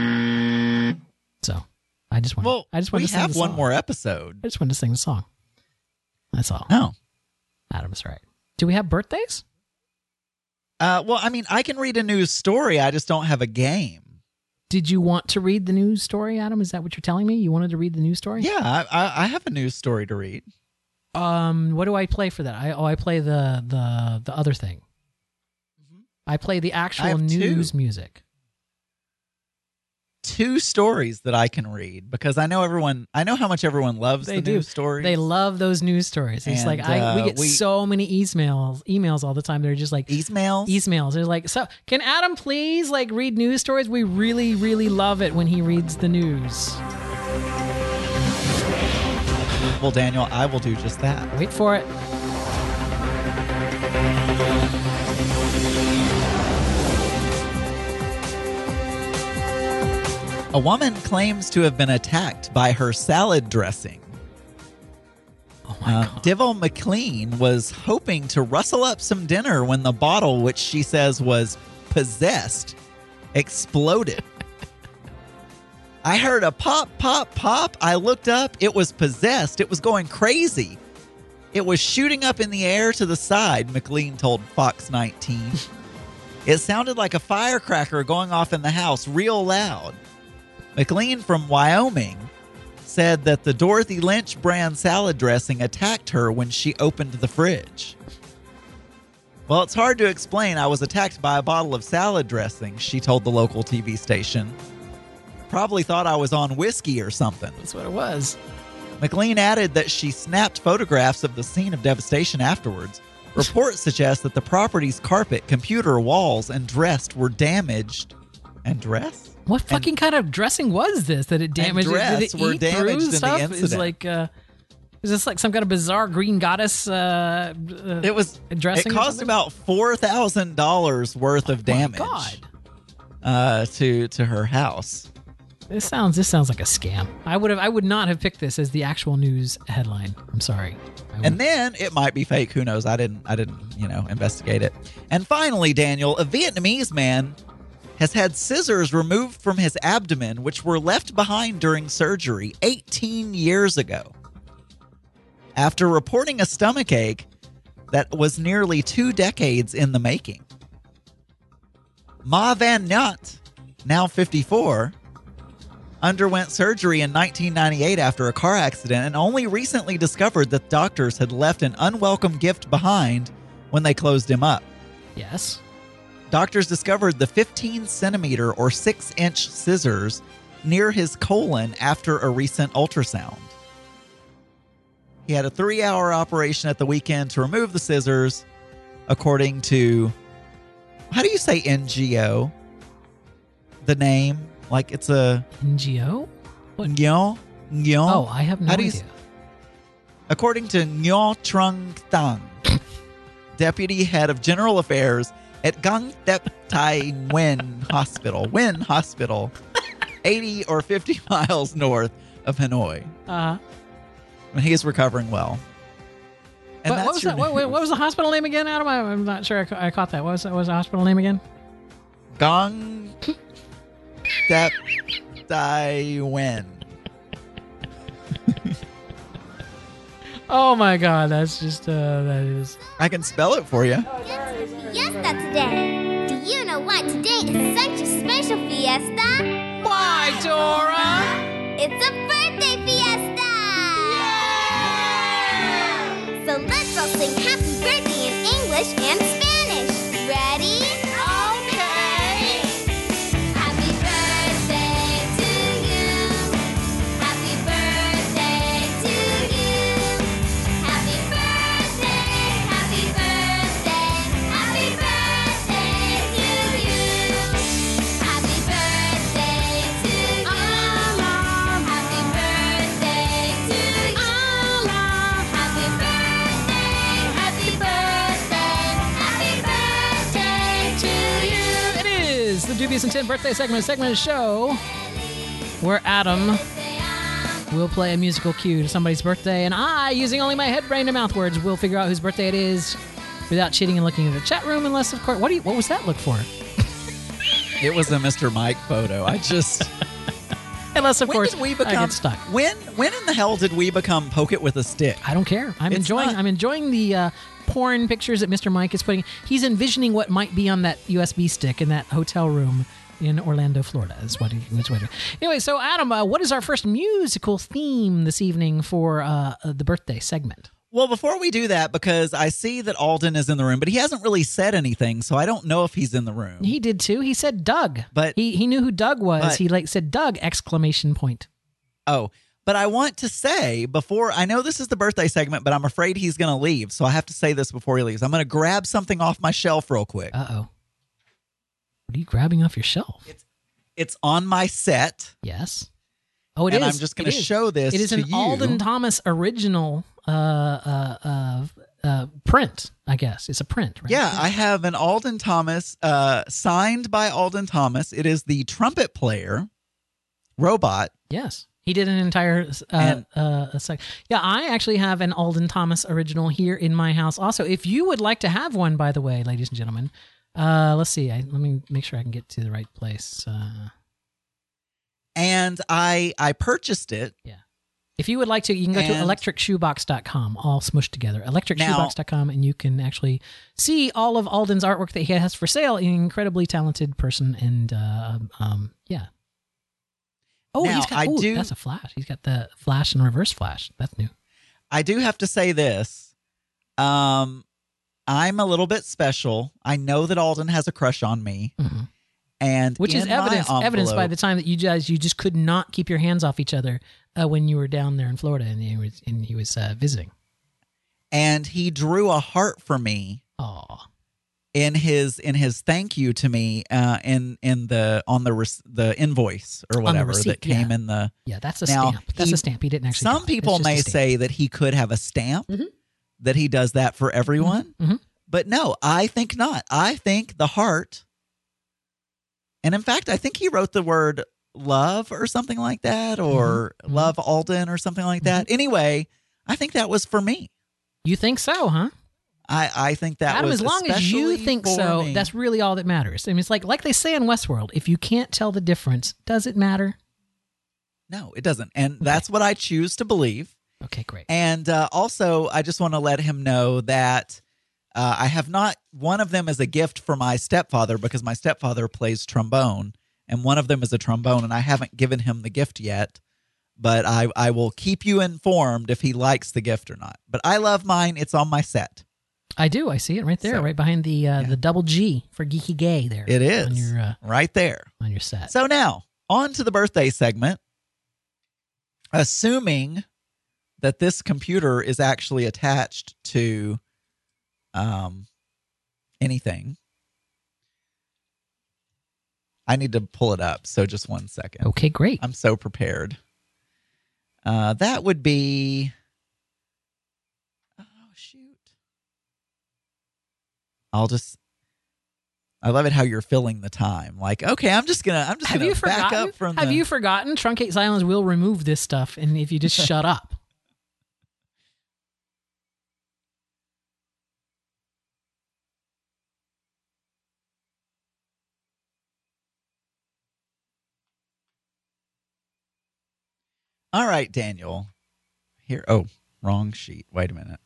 So I just want. Well, I just want we to sing have the one song. more episode. I just wanted to sing the song. That's all. Oh, Adam's right. Do we have birthdays? Uh, well, I mean, I can read a news story. I just don't have a game. Did you want to read the news story, Adam? Is that what you're telling me? You wanted to read the news story? Yeah, I, I, I have a news story to read. Um, what do I play for that? I oh, I play the the the other thing. Mm-hmm. I play the I actual have news two. music. Two stories that I can read because I know everyone. I know how much everyone loves They the do. news stories. They love those news stories. It's And, like I we uh, get we- so many emails emails all the time. They're just like emails. emails. They're like, so can Adam please like read news stories? We really really love it when he reads the news. Well, Daniel, I will do just that. Wait for it. A woman claims to have been attacked by her salad dressing. Oh my Uh, God. Divel McLean was hoping to rustle up some dinner when the bottle, which she says was possessed, exploded. I heard a pop, pop, pop. I looked up. It was possessed. It was going crazy. It was shooting up in the air to the side, McLean told Fox nineteen. It sounded like a firecracker going off in the house real loud. McLean from Wyoming said that the Dorothy Lynch brand salad dressing attacked her when she opened the fridge. Well, it's hard to explain. I was attacked by a bottle of salad dressing, she told the local T V station. Probably thought I was on whiskey or something. That's what it was. McLean added that she snapped photographs of the scene of devastation afterwards. Reports suggest that the property's carpet, computer, walls, and dress were damaged. And dress? What fucking kind of dressing was this that it damaged? dress Did it were eat damaged through in the stuff? Is incident. like, uh, is this like some kind of bizarre green goddess? Uh, uh, It was. dressing. It or cost something? about four thousand dollars worth of Oh my damage. God. Uh, to to her house. This sounds this sounds like a scam. I would have I would not have picked this as the actual news headline. I'm sorry. I And then it might be fake. Who knows? I didn't. I didn't. You know, investigate it. And finally, Daniel, a Vietnamese man has had scissors removed from his abdomen, which were left behind during surgery eighteen years ago. After reporting a stomach ache that was nearly two decades in the making. Ma Van Nant, now fifty-four, underwent surgery in nineteen ninety-eight after a car accident and only recently discovered that doctors had left an unwelcome gift behind when they closed him up. Yes. Doctors discovered the fifteen centimeter or six inch scissors near his colon after a recent ultrasound. He had a three hour operation at the weekend to remove the scissors, according to, how do you say N G O? The name? Like it's a... N G O? Nyo? Nyo? Oh, I have no How do you idea. s- According to Nyo Trung Thang, deputy head of general affairs at Gang Thep Tai Nguyen Hospital, Nguyen Hospital, eighty or fifty miles north of Hanoi. Uh, And he is recovering well. And What, that's what was your that? What, what news. was the hospital name again, Adam? I, I'm not sure I, ca- I caught that. What was, that? what was the hospital name again? Gong Step Dai Wen. Oh my God, that's just uh, that is. I can spell it for you. Fiesta today. Do you know why today is such a special fiesta? Why, Dora? It's a birthday fiesta! So let's all sing happy birthday in English and Spanish. Ready? Okay! Happy birthday to you. Happy birthday to you. Happy birthday, happy birthday, happy birthday to you. Happy birthday to you. Happy birthday to you. Happy birthday, happy birthday, happy birthday to you. It is the Dubious Intent birthday segment, segment of the show where Adam will play a musical cue to somebody's birthday, and I, using only my head, brain, and mouth words, will figure out whose birthday it is without cheating and looking at the chat room, unless, of course, what do you, what was that look for? It was a Mister Mike photo. I just. Unless, of when course, did we I become get stuck. When when in the hell did we become poke it with a stick? I don't care. I'm It's enjoying. not- I'm enjoying the uh, porn pictures that Mister Mike is putting. He's envisioning what might be on that U S B stick in that hotel room in Orlando, Florida. Is what he. That's what he anyway, so Adam, uh, what is our first musical theme this evening for uh, uh, the birthday segment? Well, before we do that, because I see that Alden is in the room, but he hasn't really said anything, so I don't know if he's in the room. He did too. He said Doug, But- he he knew who Doug was. but- he like said Doug exclamation point. Oh, but I want to say before, I know this is the birthday segment, but I'm afraid he's going to leave, so I have to say this before he leaves. I'm going to grab something off my shelf real quick. Uh oh. What are you grabbing off your shelf? It's it's on my set. Yes. Oh, it is. And I'm just going It to is. show this It is to an you. Alden Thomas original uh, uh, uh, uh, print, I guess. It's a print, right? Yeah, I have an Alden Thomas, uh, signed by Alden Thomas. It is the trumpet player robot. Yes. He did an entire uh, And- uh, a sec- Yeah, I actually have an Alden Thomas original here in my house also. If you would like to have one, by the way, ladies and gentlemen, uh, let's see. I, let me make sure I can get to the right place. Uh, And I I purchased it. yeah. If you would like to, you can go to And- electric shoebox dot com, all smushed together. electric Now- shoebox dot com, and you can actually see all of Alden's artwork that he has for sale. An incredibly talented person, and uh, um, yeah. Oh, Now, he's got, I ooh, do- that's a flash. He's got the flash and reverse flash. That's new. I do have to say this. Um, I'm a little bit special. I know that Alden has a crush on me. Mm-hmm. And Which is in my evidence evidence by envelope- the time that you guys you just could not keep your hands off each other uh, when you were down there in Florida and he was and he was uh, visiting. and he drew a heart for me Oh, in his in his thank you to me uh, in in the on the res- the invoice or the whatever receipt, that came yeah. in the. yeah, that's a Now, stamp. That's he- a stamp. He didn't actually. Some draw it. It's people just a may stamp. say that he could have a stamp, Mhm. that he does that for everyone. Mhm. But no, I think not. I think the heart, and in fact, I think he wrote the word love or something like that, or Mhm. love Alden or something like that. Anyway, I think that was for me. You think so, huh? I, I think that Adam, was as long as you especially think for so, me. that's really all that matters. I mean, it's like like they say in Westworld: if you can't tell the difference, does it matter? No, it doesn't. And that's what I choose to believe. Okay, great. And uh, also, I just want to let him know that uh, I have not, one of them is a gift for my stepfather because my stepfather plays trombone, and one of them is a trombone, and I haven't given him the gift yet. But I, I will keep you informed if he likes the gift or not. But I love mine. It's on my set. I do. I see it right there, So, right behind the uh, yeah. the double G for geeky gay. There, It is on your uh, right there. on your set. So now, on to the birthday segment. Assuming that this computer is actually attached to um, anything. I need to pull it up, so just one second. Okay, great. I'm so prepared. Uh, that would be... Oh, shoot. I'll just... I love it how you're filling the time. Like, okay, I'm just gonna, I'm just Have gonna you back forgotten? up from. Have the, you forgotten? Truncate Silence will remove this stuff, and if you just shut up. All right, Daniel. Here. Oh, wrong sheet. Wait a minute.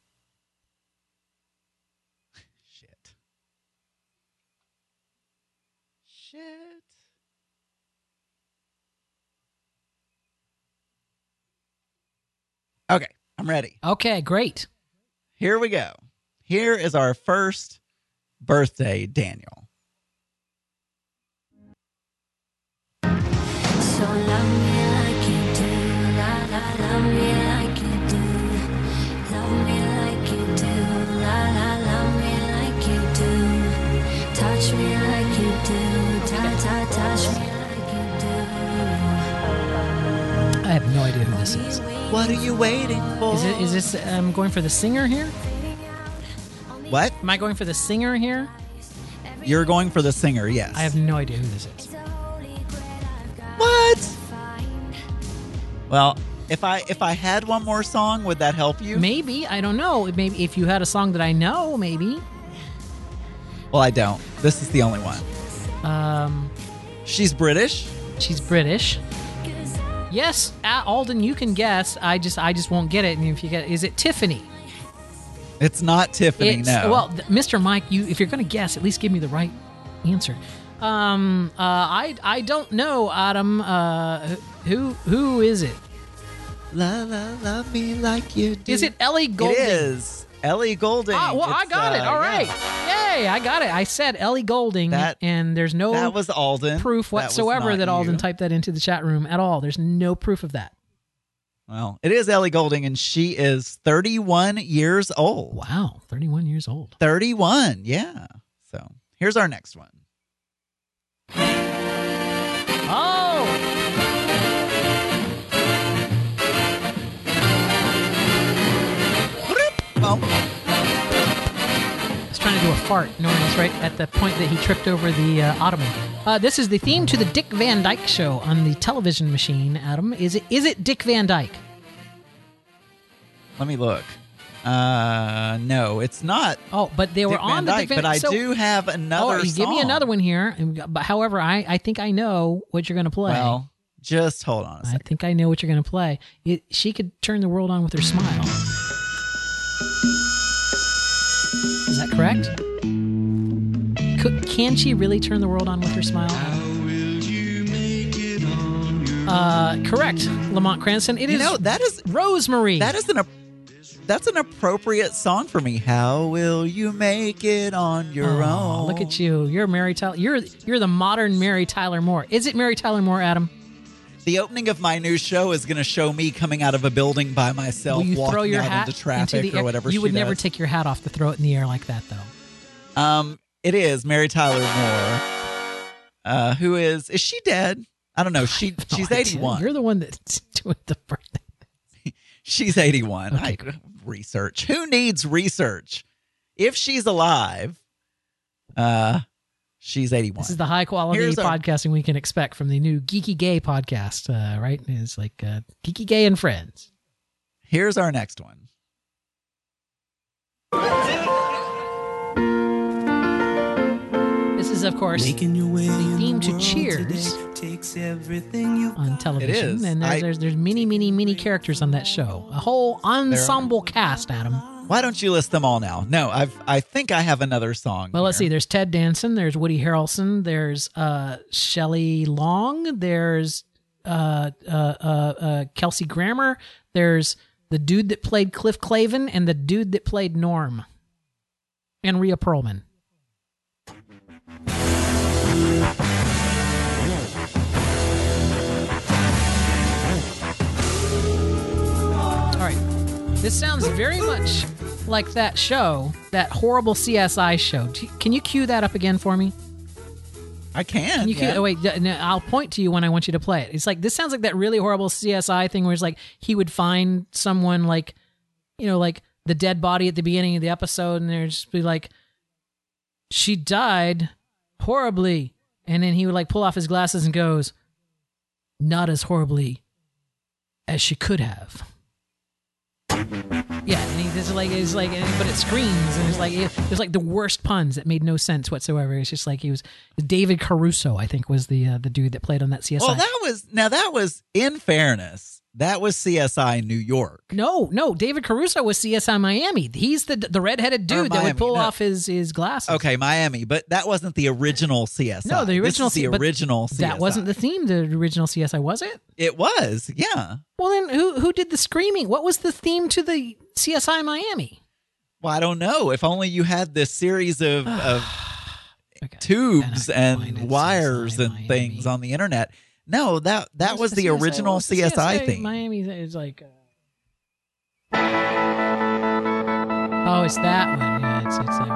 Shit. Shit. Okay, I'm ready. Okay, great. Here we go. Here is our first birthday, Daniel. So love me like you do, la la, love me like you do, love me like you do, la la, love me like you do, touch me like you do, ta ta, touch me like you do. I have no idea who this is. What are you waiting for? Is it? Is this? I'm um, going for the singer here. What? Am I going for the singer here? You're going for the singer, yes. I have no idea who this is. What? Well, if I if I had one more song, would that help you? Maybe. I don't know. Maybe if you had a song that I know, maybe. Well, I don't. This is the only one. Um, she's British. She's British. Yes, uh, Alden, you can guess. I just I just won't get it. And if you get, is it Tiffany? It's not Tiffany. It's, no. Well, th- Mister Mike, you if you're going to guess, at least give me the right answer. Um, uh, I I don't know, Adam. Uh, who who is it? La la, love me like you do. Is it Ellie Goulding? It is Ellie Goulding. Oh, well, I It's, got uh, it. All right. yeah. Yay, I got it. I said Ellie Goulding, That- and there's no That was Alden. proof That was whatsoever not that Alden you. typed that into the chat room at all. There's no proof of that. Well, it is Ellie Goulding, and she is thirty-one years old. Wow, thirty-one years old. thirty-one, yeah. So here's our next one. Oh! Oh. I was trying to do a fart noise right at the point that he tripped over the uh, ottoman. Uh, this is the theme to the Dick Van Dyke Show on the television machine, Adam. Is it is it Dick Van Dyke? Let me look. Uh, no, it's not. Oh, but they were Dick on Van the Dyke, Dick Van but I so- do have another Oh, you give me song. another one here. and- But however, I, I think I know what you're going to play. Well, just hold on a I second. think I know what you're going to play. It, she could turn the world on with her smile. Is that correct? Could, can she really turn the world on with her smile? Uh, correct, Lamont Cranston. It You is know, that is Rosemary. that is an ap- that's an appropriate song for me. How will you make it on your Oh, own? look at you. You're Mary Tyler. You're you're the modern Mary Tyler Moore. Is it Mary Tyler Moore, Adam? The opening of my new show is going to show me coming out of a building by myself, Will you walking throw your out hat into traffic into the or air? whatever. You would she never does. take your hat off to throw it in the air like that, though. Um, it is Mary Tyler Moore, uh, who is is she dead? I don't know. She No she's idea. eighty-one. You're the one that's doing the birthday. She's eighty-one. Okay. I, research. Who needs research? If she's alive, uh, she's eighty-one. This is the high quality Here's our- podcasting we can expect from the new Geeky Gay podcast, uh, right? It's like uh, Geeky Gay and Friends. Here's our next one. This is, of course, the theme to Cheers on television. It is. And there's, I- there's there's many, many, many characters on that show. A whole ensemble cast, Adam. Why don't you list them all now? No, I've I think I have another song. Well, let's see. here. There's Ted Danson. There's Woody Harrelson. There's uh, Shelley Long. There's uh, uh, uh, uh, Kelsey Grammer. There's the dude that played Cliff Clavin and the dude that played Norm. And Rhea Perlman. All right. This sounds very much like that show, that horrible C S I show. Do you- Can you cue that up again for me? I can. Can you cue, yeah. oh, wait, d- no, I'll point to you when I want you to play it. It's like, this sounds like that really horrible C S I thing where it's like he would find someone like, you know, like the dead body at the beginning of the episode, and there'd just be like, she died horribly. And then he would like pull off his glasses and goes, not as horribly as she could have. Yeah, and he, it's like it's like, but it screams, and it's like it, there's like the worst puns that made no sense whatsoever. It's just like he was David Caruso, I think, was the uh, the dude that played on that C S I. Well, that was now that was in fairness. That was C S I New York. No, no. David Caruso was C S I Miami. He's the the redheaded dude that would pull no. off his, his glasses. Okay, Miami, but that wasn't the original C S I. No, the original this is the original C S I. That wasn't the theme. The original C S I, was it? It was. Yeah. Well, then who who did the screaming? What was the theme to the C S I Miami? Well, I don't know. If only you had this series of, of okay. tubes and wires and Miami. things on the internet. No, that that was the, the original C S I, C S I thing. Miami is like. Uh... Oh, it's that one. Yeah, it's it's that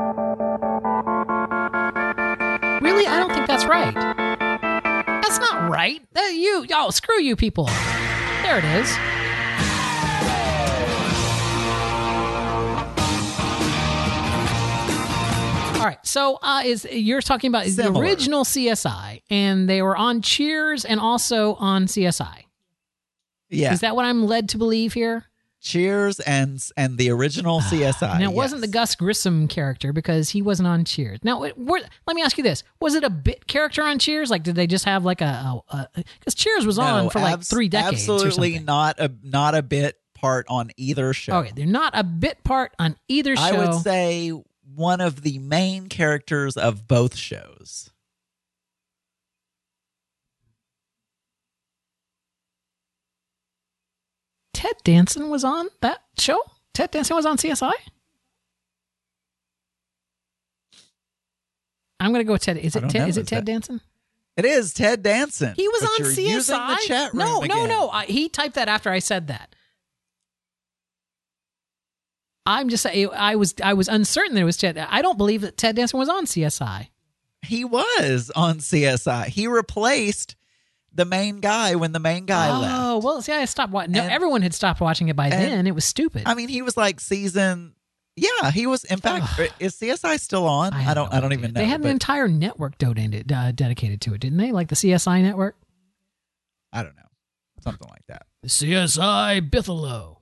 one. Really, I don't think that's right. That's not right. That you oh screw you people. There it is. All right, so uh, is you're talking about is the original C S I, and they were on Cheers and also on C S I. Yeah, is that what I'm led to believe here? Cheers and and the original C S I. Now, it yes. wasn't the Gus Grissom character because he wasn't on Cheers. Now, where, let me ask you this: was it a bit character on Cheers? Like, did they just have like a because Cheers was no, on for like abs- three decades? Absolutely or not a not a bit part on either show. Okay, they're not a bit part on either show. I would say one of the main characters of both shows. Ted Danson was on that show? Ted Danson was on C S I? I'm going to go with Ted. Is it Ted, is it Ted Danson? It is Ted Danson. He was but on you're C S I? Using the chat room no, again. no, no. I, he typed that after I said that. I'm just saying I was I was uncertain that it was Ted. I don't believe that Ted Danson was on C S I. He was on C S I. He replaced the main guy when the main guy oh, left. Oh, well, see, I stopped watching. No, everyone had stopped watching it by then. It was stupid. I mean, he was like season. Yeah, he was. In fact, oh. is C S I still on? I, I don't. No I don't idea. even know. They had but, an entire network donated, uh, dedicated to it, didn't they? Like the C S I network. I don't know, something like that. The C S I Bithelo.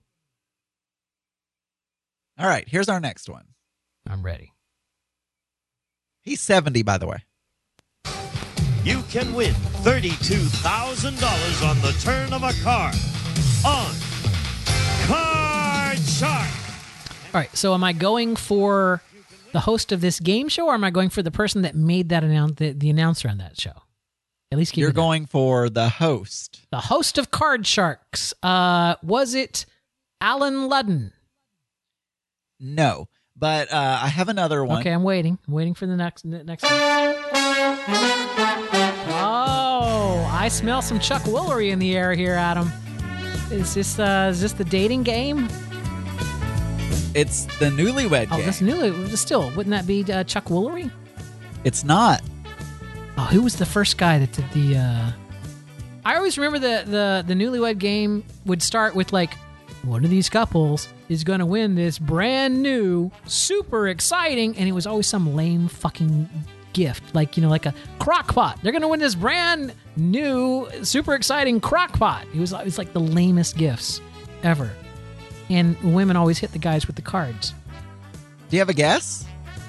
All right, here's our next one. I'm ready. He's seventy, by the way. You can win thirty-two thousand dollars on the turn of a card on Card Shark. All right, so am I going for the host of this game show, or am I going for the person that made that announce the, the announcer on that show? At least you're that. going for the host. The host of Card Sharks. Uh, was it Alan Ludden? No, but uh, I have another one. Okay, I'm waiting. I'm waiting for the next next one. Oh, I smell some Chuck Woolery in the air here, Adam. Is this uh, is this the dating game? It's the Newlywed oh, Game. Oh, this newly still wouldn't that be uh, Chuck Woolery? It's not. Oh, who was the first guy that did the? Uh... I always remember the the the Newlywed Game would start with like, one of these couples is going to win this brand new, super exciting, and it was always some lame fucking gift, like, you know, like a crock pot. They're going to win this brand new, super exciting crock pot. It was, it was like the lamest gifts ever. And women always hit the guys with the cards. Do you have a guess?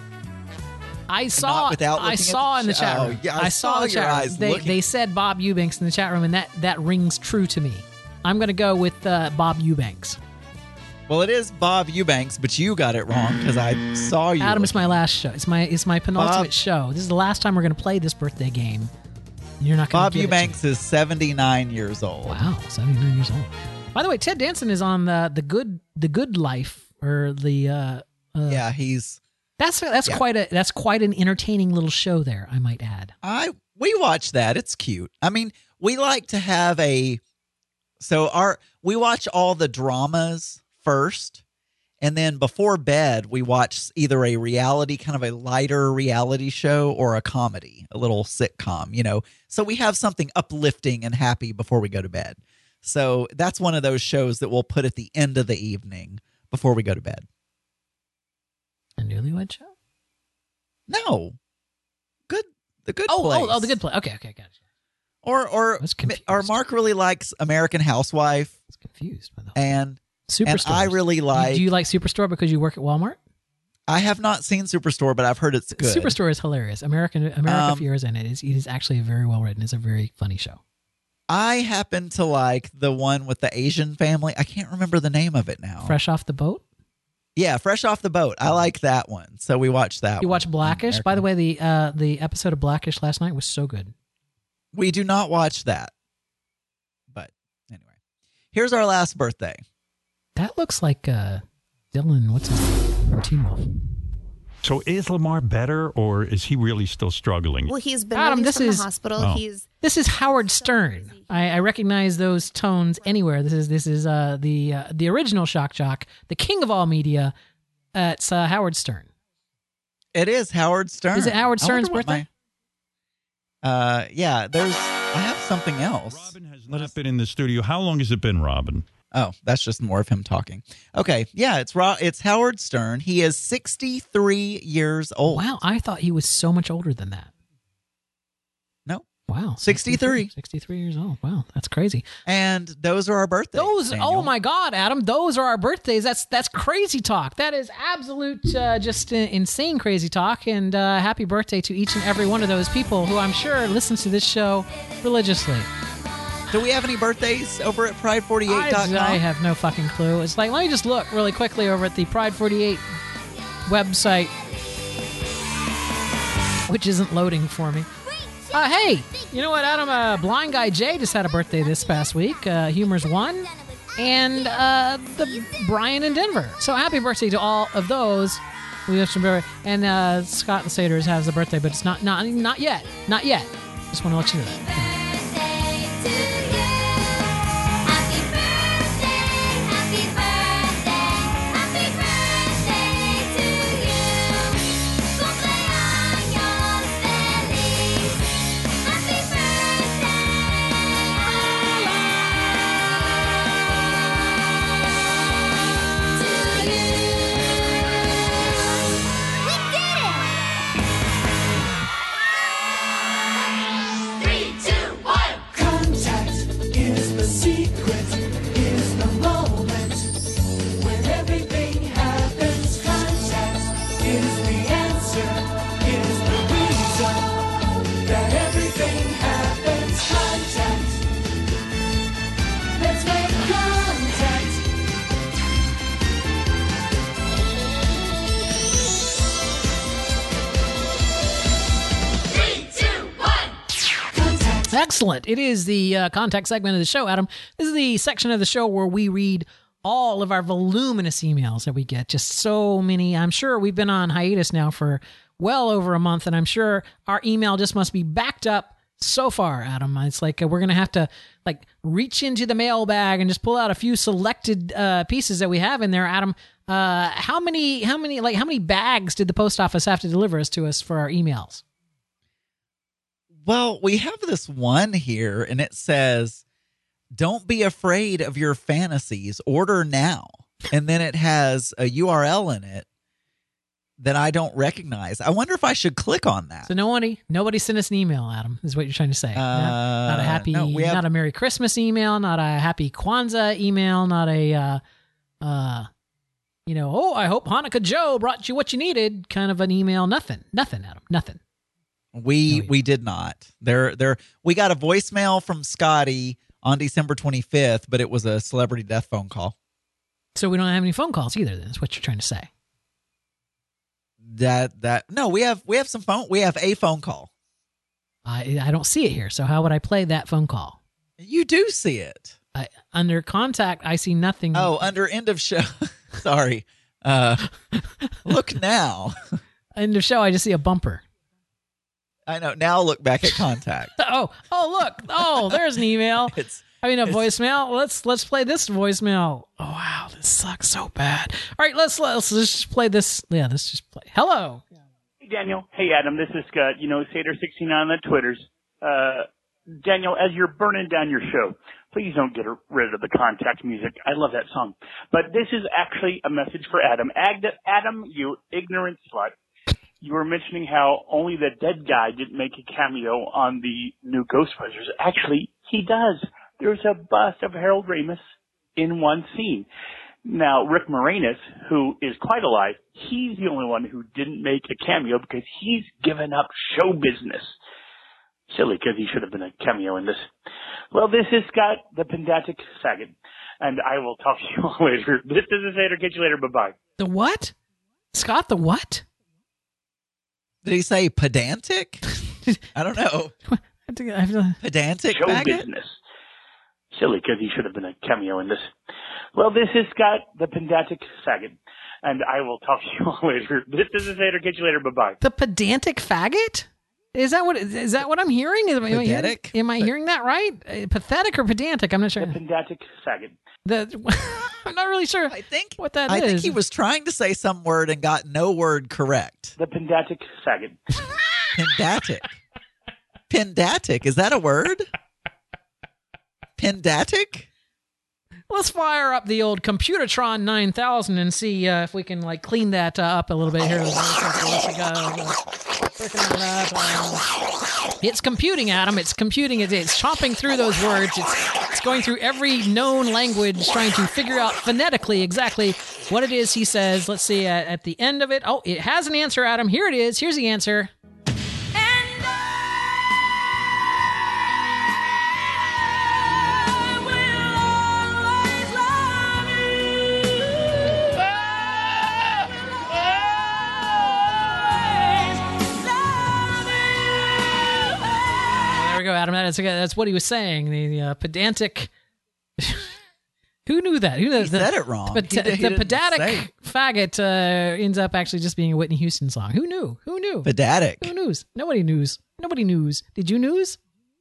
I saw. I saw in the chat room. Oh, yeah, I, I saw, saw the your chat room. eyes They, looking. they said Bob Eubanks in the chat room, and that, that rings true to me. I'm going to go with uh, Bob Eubanks. Well, it is Bob Eubanks, but you got it wrong because I saw you. Adam, it's my last show. It's my it's my penultimate Bob, show. This is the last time we're going to play this birthday game. You're not going to Bob Eubanks is seventy-nine years old. Wow, seventy-nine years old. By the way, Ted Danson is on the the good the Good Life or the. Uh, uh, yeah, he's. That's that's yeah. quite a that's quite an entertaining little show there, I might add. I we watch that. It's cute. I mean, we like to have a. So our we watch all the dramas first, and then before bed we watch either a reality, kind of a lighter reality show, or a comedy, a little sitcom, you know. So we have something uplifting and happy before we go to bed. So that's one of those shows that we'll put at the end of the evening before we go to bed. A Newlywed Show? No. Good the Good oh, Place. Oh, oh, the Good Place. Okay, okay, gotcha. Or or or Mark really likes American Housewife. I was confused by the whole and Superstore. And I really like. Do you like Superstore because you work at Walmart? I have not seen Superstore, but I've heard it's good. Superstore is hilarious. American America um, Fears in it is it is actually very well written. It's a very funny show. I happen to like the one with the Asian family. I can't remember the name of it now. Fresh Off the Boat? Yeah, Fresh Off the Boat. I like that one. So we watched that You one. watched Blackish? By the way, the uh, the episode of Blackish last night was so good. We do not watch that. But anyway, here's our last birthday. That looks like uh, Dylan, what's his name? Teen Wolf. So is Lamar better, or is he really still struggling? Well, he's been Adam, released this from is the hospital. Oh. He's This is Howard Stern. I, I recognize those tones anywhere. This is this is uh, the uh, the original Shock Jock, the king of all media. Uh, it's uh, Howard Stern. It is Howard Stern. Is it Howard I Stern's wonder what birthday? my- uh, yeah, there's. I have something else. Robin has not been in the studio. How long has it been, Robin? Oh, that's just more of him talking. Okay, yeah, it's Ro- it's Howard Stern. He is sixty-three years old. Wow, I thought he was so much older than that. No. Wow. sixty-three. sixty-three years old. Wow, that's crazy. And those are our birthdays. Those, Daniel. oh my God, Adam, those are our birthdays. That's that's crazy talk. That is absolute, uh, just uh, insane crazy talk. And uh, happy birthday to each and every one of those people who I'm sure listens to this show religiously. Do we have any birthdays over at pride forty-eight dot com? I, I have no fucking clue. It's like, let me just look really quickly over at the Pride forty-eight website, which isn't loading for me. Uh, hey, you know what, Adam? Uh, Blind Guy Jay just had a birthday this past week. Uh, Humor's one. And uh, the Brian in Denver. So happy birthday to all of those. We have some very, and uh, Scott and Saders has a birthday, but it's not not not yet. Not yet. Just want to let you know that. Excellent. It is the uh, contact segment of the show, Adam. This is the section of the show where we read all of our voluminous emails that we get. Just so many. I'm sure we've been on hiatus now for well over a month, and I'm sure our email just must be backed up so far, Adam. It's like uh, we're going to have to like reach into the mailbag and just pull out a few selected uh, pieces that we have in there, Adam. Uh, how many, how many, like how many bags did the post office have to deliver us to us for our emails? Well, we have this one here, and it says, don't be afraid of your fantasies. Order now. And then it has a U R L in it that I don't recognize. I wonder if I should click on that. So nobody, nobody sent us an email, Adam, is what you're trying to say. Uh, not, not a happy, no, we have- not a Merry Christmas email, not a Happy Kwanzaa email, not a, uh, uh, you know, oh, I hope Hanukkah Joe brought you what you needed kind of an email. Nothing, nothing, Adam, nothing. We No, we did not. There there we got a voicemail from Scotty on December twenty-fifth, but it was a celebrity death phone call. So we don't have any phone calls either. Then is what you're trying to say. That that no, we have we have some phone. We have a phone call. I I don't see it here. So how would I play that phone call? You do see it. I, under contact, I see nothing. Oh, under end of show. Sorry. Uh, look now. End of show. I just see a bumper. I know. Now look back at contact. oh, oh, look. Oh, there's an email. It's, I mean, a voicemail. Let's let's play this voicemail. Oh, wow. This sucks so bad. All right, let's, let's, let's just play this. Yeah, let's just play. Hello. Hey, Daniel. Hey, Adam. This is Scott. You know, Sater sixty-nine on the Twitters. Uh, Daniel, as you're burning down your show, please don't get rid of the contact music. I love that song. But this is actually a message for Adam. Ag- Adam, you ignorant slut. You were mentioning how only the dead guy didn't make a cameo on the new Ghostbusters. Actually, he does. There's a bust of Harold Ramis in one scene. Now, Rick Moranis, who is quite alive, he's the only one who didn't make a cameo because he's given up show business. Silly, because he should have been a cameo in this. Well, this is Scott, the pedantic faggot, and I will talk to you all later. This is a Sater. Catch you later. Bye-bye. The what? Scott, the what? Did he say pedantic? I don't know. I think I have to... Pedantic Show faggot? business. Silly, because he should have been a cameo in this. Well, this is Scott, the pedantic faggot, and I will talk to you all later. This is a Sater. Catch you later. Bye-bye. The pedantic faggot? Is that what is that what I'm hearing? Am, am I hearing, am I hearing that right? Uh, pathetic or pedantic? I'm not sure. The pedantic faggot. The, I'm not really sure. I think what that I is. think he was trying to say some word and got no word correct. The pedantic faggot. Pendatic. Pendatic. Is that a word? Pendatic? Let's fire up the old Computertron nine thousand and see uh, if we can like clean that uh, up a little bit here. Let's go. That up. Um, it's computing, Adam. It's computing. It's, it's chopping through those words. It's, it's going through every known language, trying to figure out phonetically exactly what it is he says. Let's see at, at the end of it. Oh, it has an answer, Adam. Here it is. Here's the answer. Go, Adam. That's that's what he was saying. The, the uh, pedantic. Who knew that? Who He the, said it wrong. But He did- he the didn't pedantic say. faggot uh, ends up actually just being a Whitney Houston song. Who knew? Who knew? Pedantic. Who knows? Nobody knows. Nobody knows. Did you news?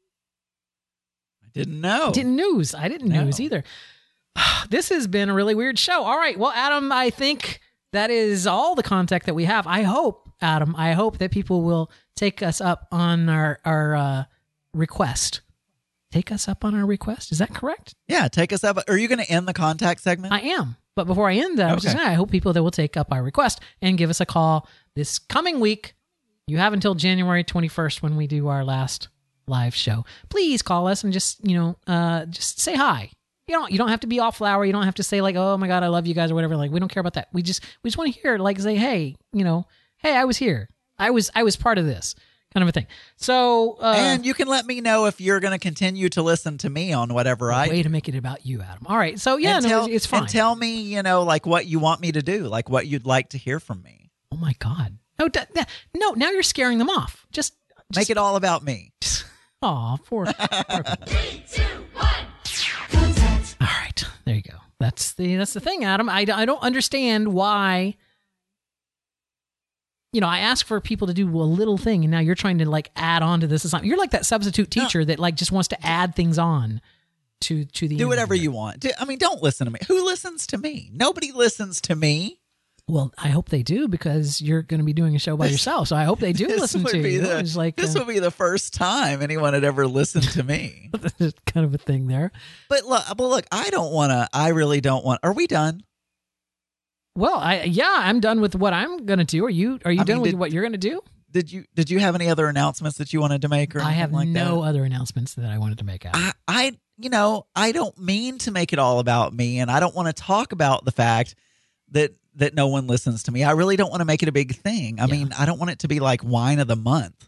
I didn't know. Didn't news. I didn't No. news either. This has been a really weird show. All right. Well, Adam, I think that is all the contact that we have. I hope, Adam, I hope that people will take us up on our our uh, request. Take us up on our request. Is that correct? Yeah, take us up. Are you going to end the contact segment? I am. But before I end that, I was just Okay. saying, I hope people that will take up our request and give us a call this coming week. You have until January twenty-first when we do our last live show. Please call us and just, you know, uh, just say hi. You don't, you don't have to be all flowery. You don't have to say like, oh my God, I love you guys or whatever. Like, we don't care about that. We just, we just want to hear like say, hey, you know, hey, I was here. I was, I was part of this kind of a thing. So, uh, and you can let me know if you're going to continue to listen to me on whatever I way to make it about you, Adam. All right. So yeah, and no, tell, it's, it's fine. And tell me, you know, like what you want me to do, like what you'd like to hear from me. Oh my God. No, d- d- no, now you're scaring them off. Just, just Make it all about me. Aw, poor. poor Three, two, one. All right, there you go. That's the that's the thing, Adam. I, I don't understand why. You know, I ask for people to do a little thing, and now you're trying to like add on to this assignment. You're like that substitute teacher that like just wants to add things on to to the. Do whatever you want. Do, I mean, don't listen to me. Who listens to me? Nobody listens to me. Well, I hope they do because you're going to be doing a show by yourself. So I hope they do This listen would to be you. the- It's like this uh, will be the first time anyone had ever listened to me. kind of a thing there. But look, but look, I don't want to. I really don't want. Are we done? Well, I yeah, I'm done with what I'm going to do. Are you Are you I done mean, with did- what you're going to do? Did you Did you have any other announcements that you wanted to make or I anything have like no that? other announcements that I wanted to make. Out. I, I, you know, I don't mean to make it all about me, and I don't want to talk about the fact that that no one listens to me. I really don't want to make it a big thing. I Yeah. mean, I don't want it to be like wine of the month.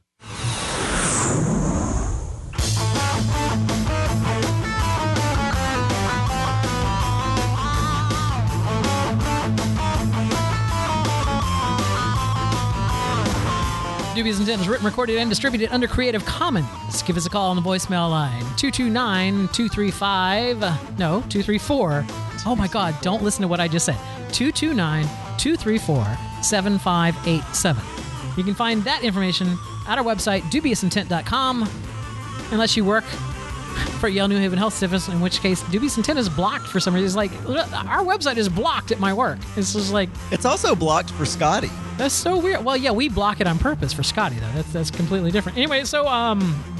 Dubious Intent is written, recorded, and distributed under Creative Commons. Give us a call on the voicemail line, two two nine, two three five, no, two three four. Oh my God, don't listen to what I just said. two two nine, two three four, seven five eight seven. You can find that information at our website, dubious intent dot com, unless you work for Yale New Haven Health Service, in which case Dubious Intent is blocked for some reason. It's like, our website is blocked at my work. It's just like... It's also blocked for Scotty. That's so weird. Well, yeah, we block it on purpose for Scotty, though. That's that's completely different. Anyway, so um,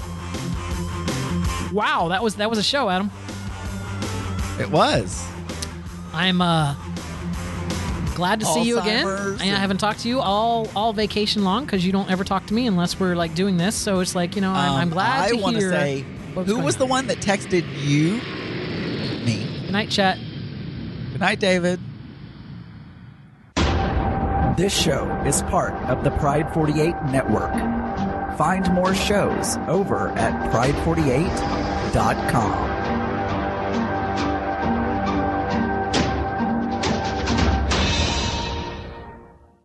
wow, that was that was a show, Adam. It was. I'm uh glad to see you again. Alzheimer's I haven't talked to you all all vacation long because you don't ever talk to me unless we're like doing this. So it's like, you know, I'm, I'm Um, glad I to want hear. to say, what's who going was on. the one that texted you? Me. Good night, chat. Good night, David. This show is part of the Pride forty-eight network. Find more shows over at pride forty-eight dot com.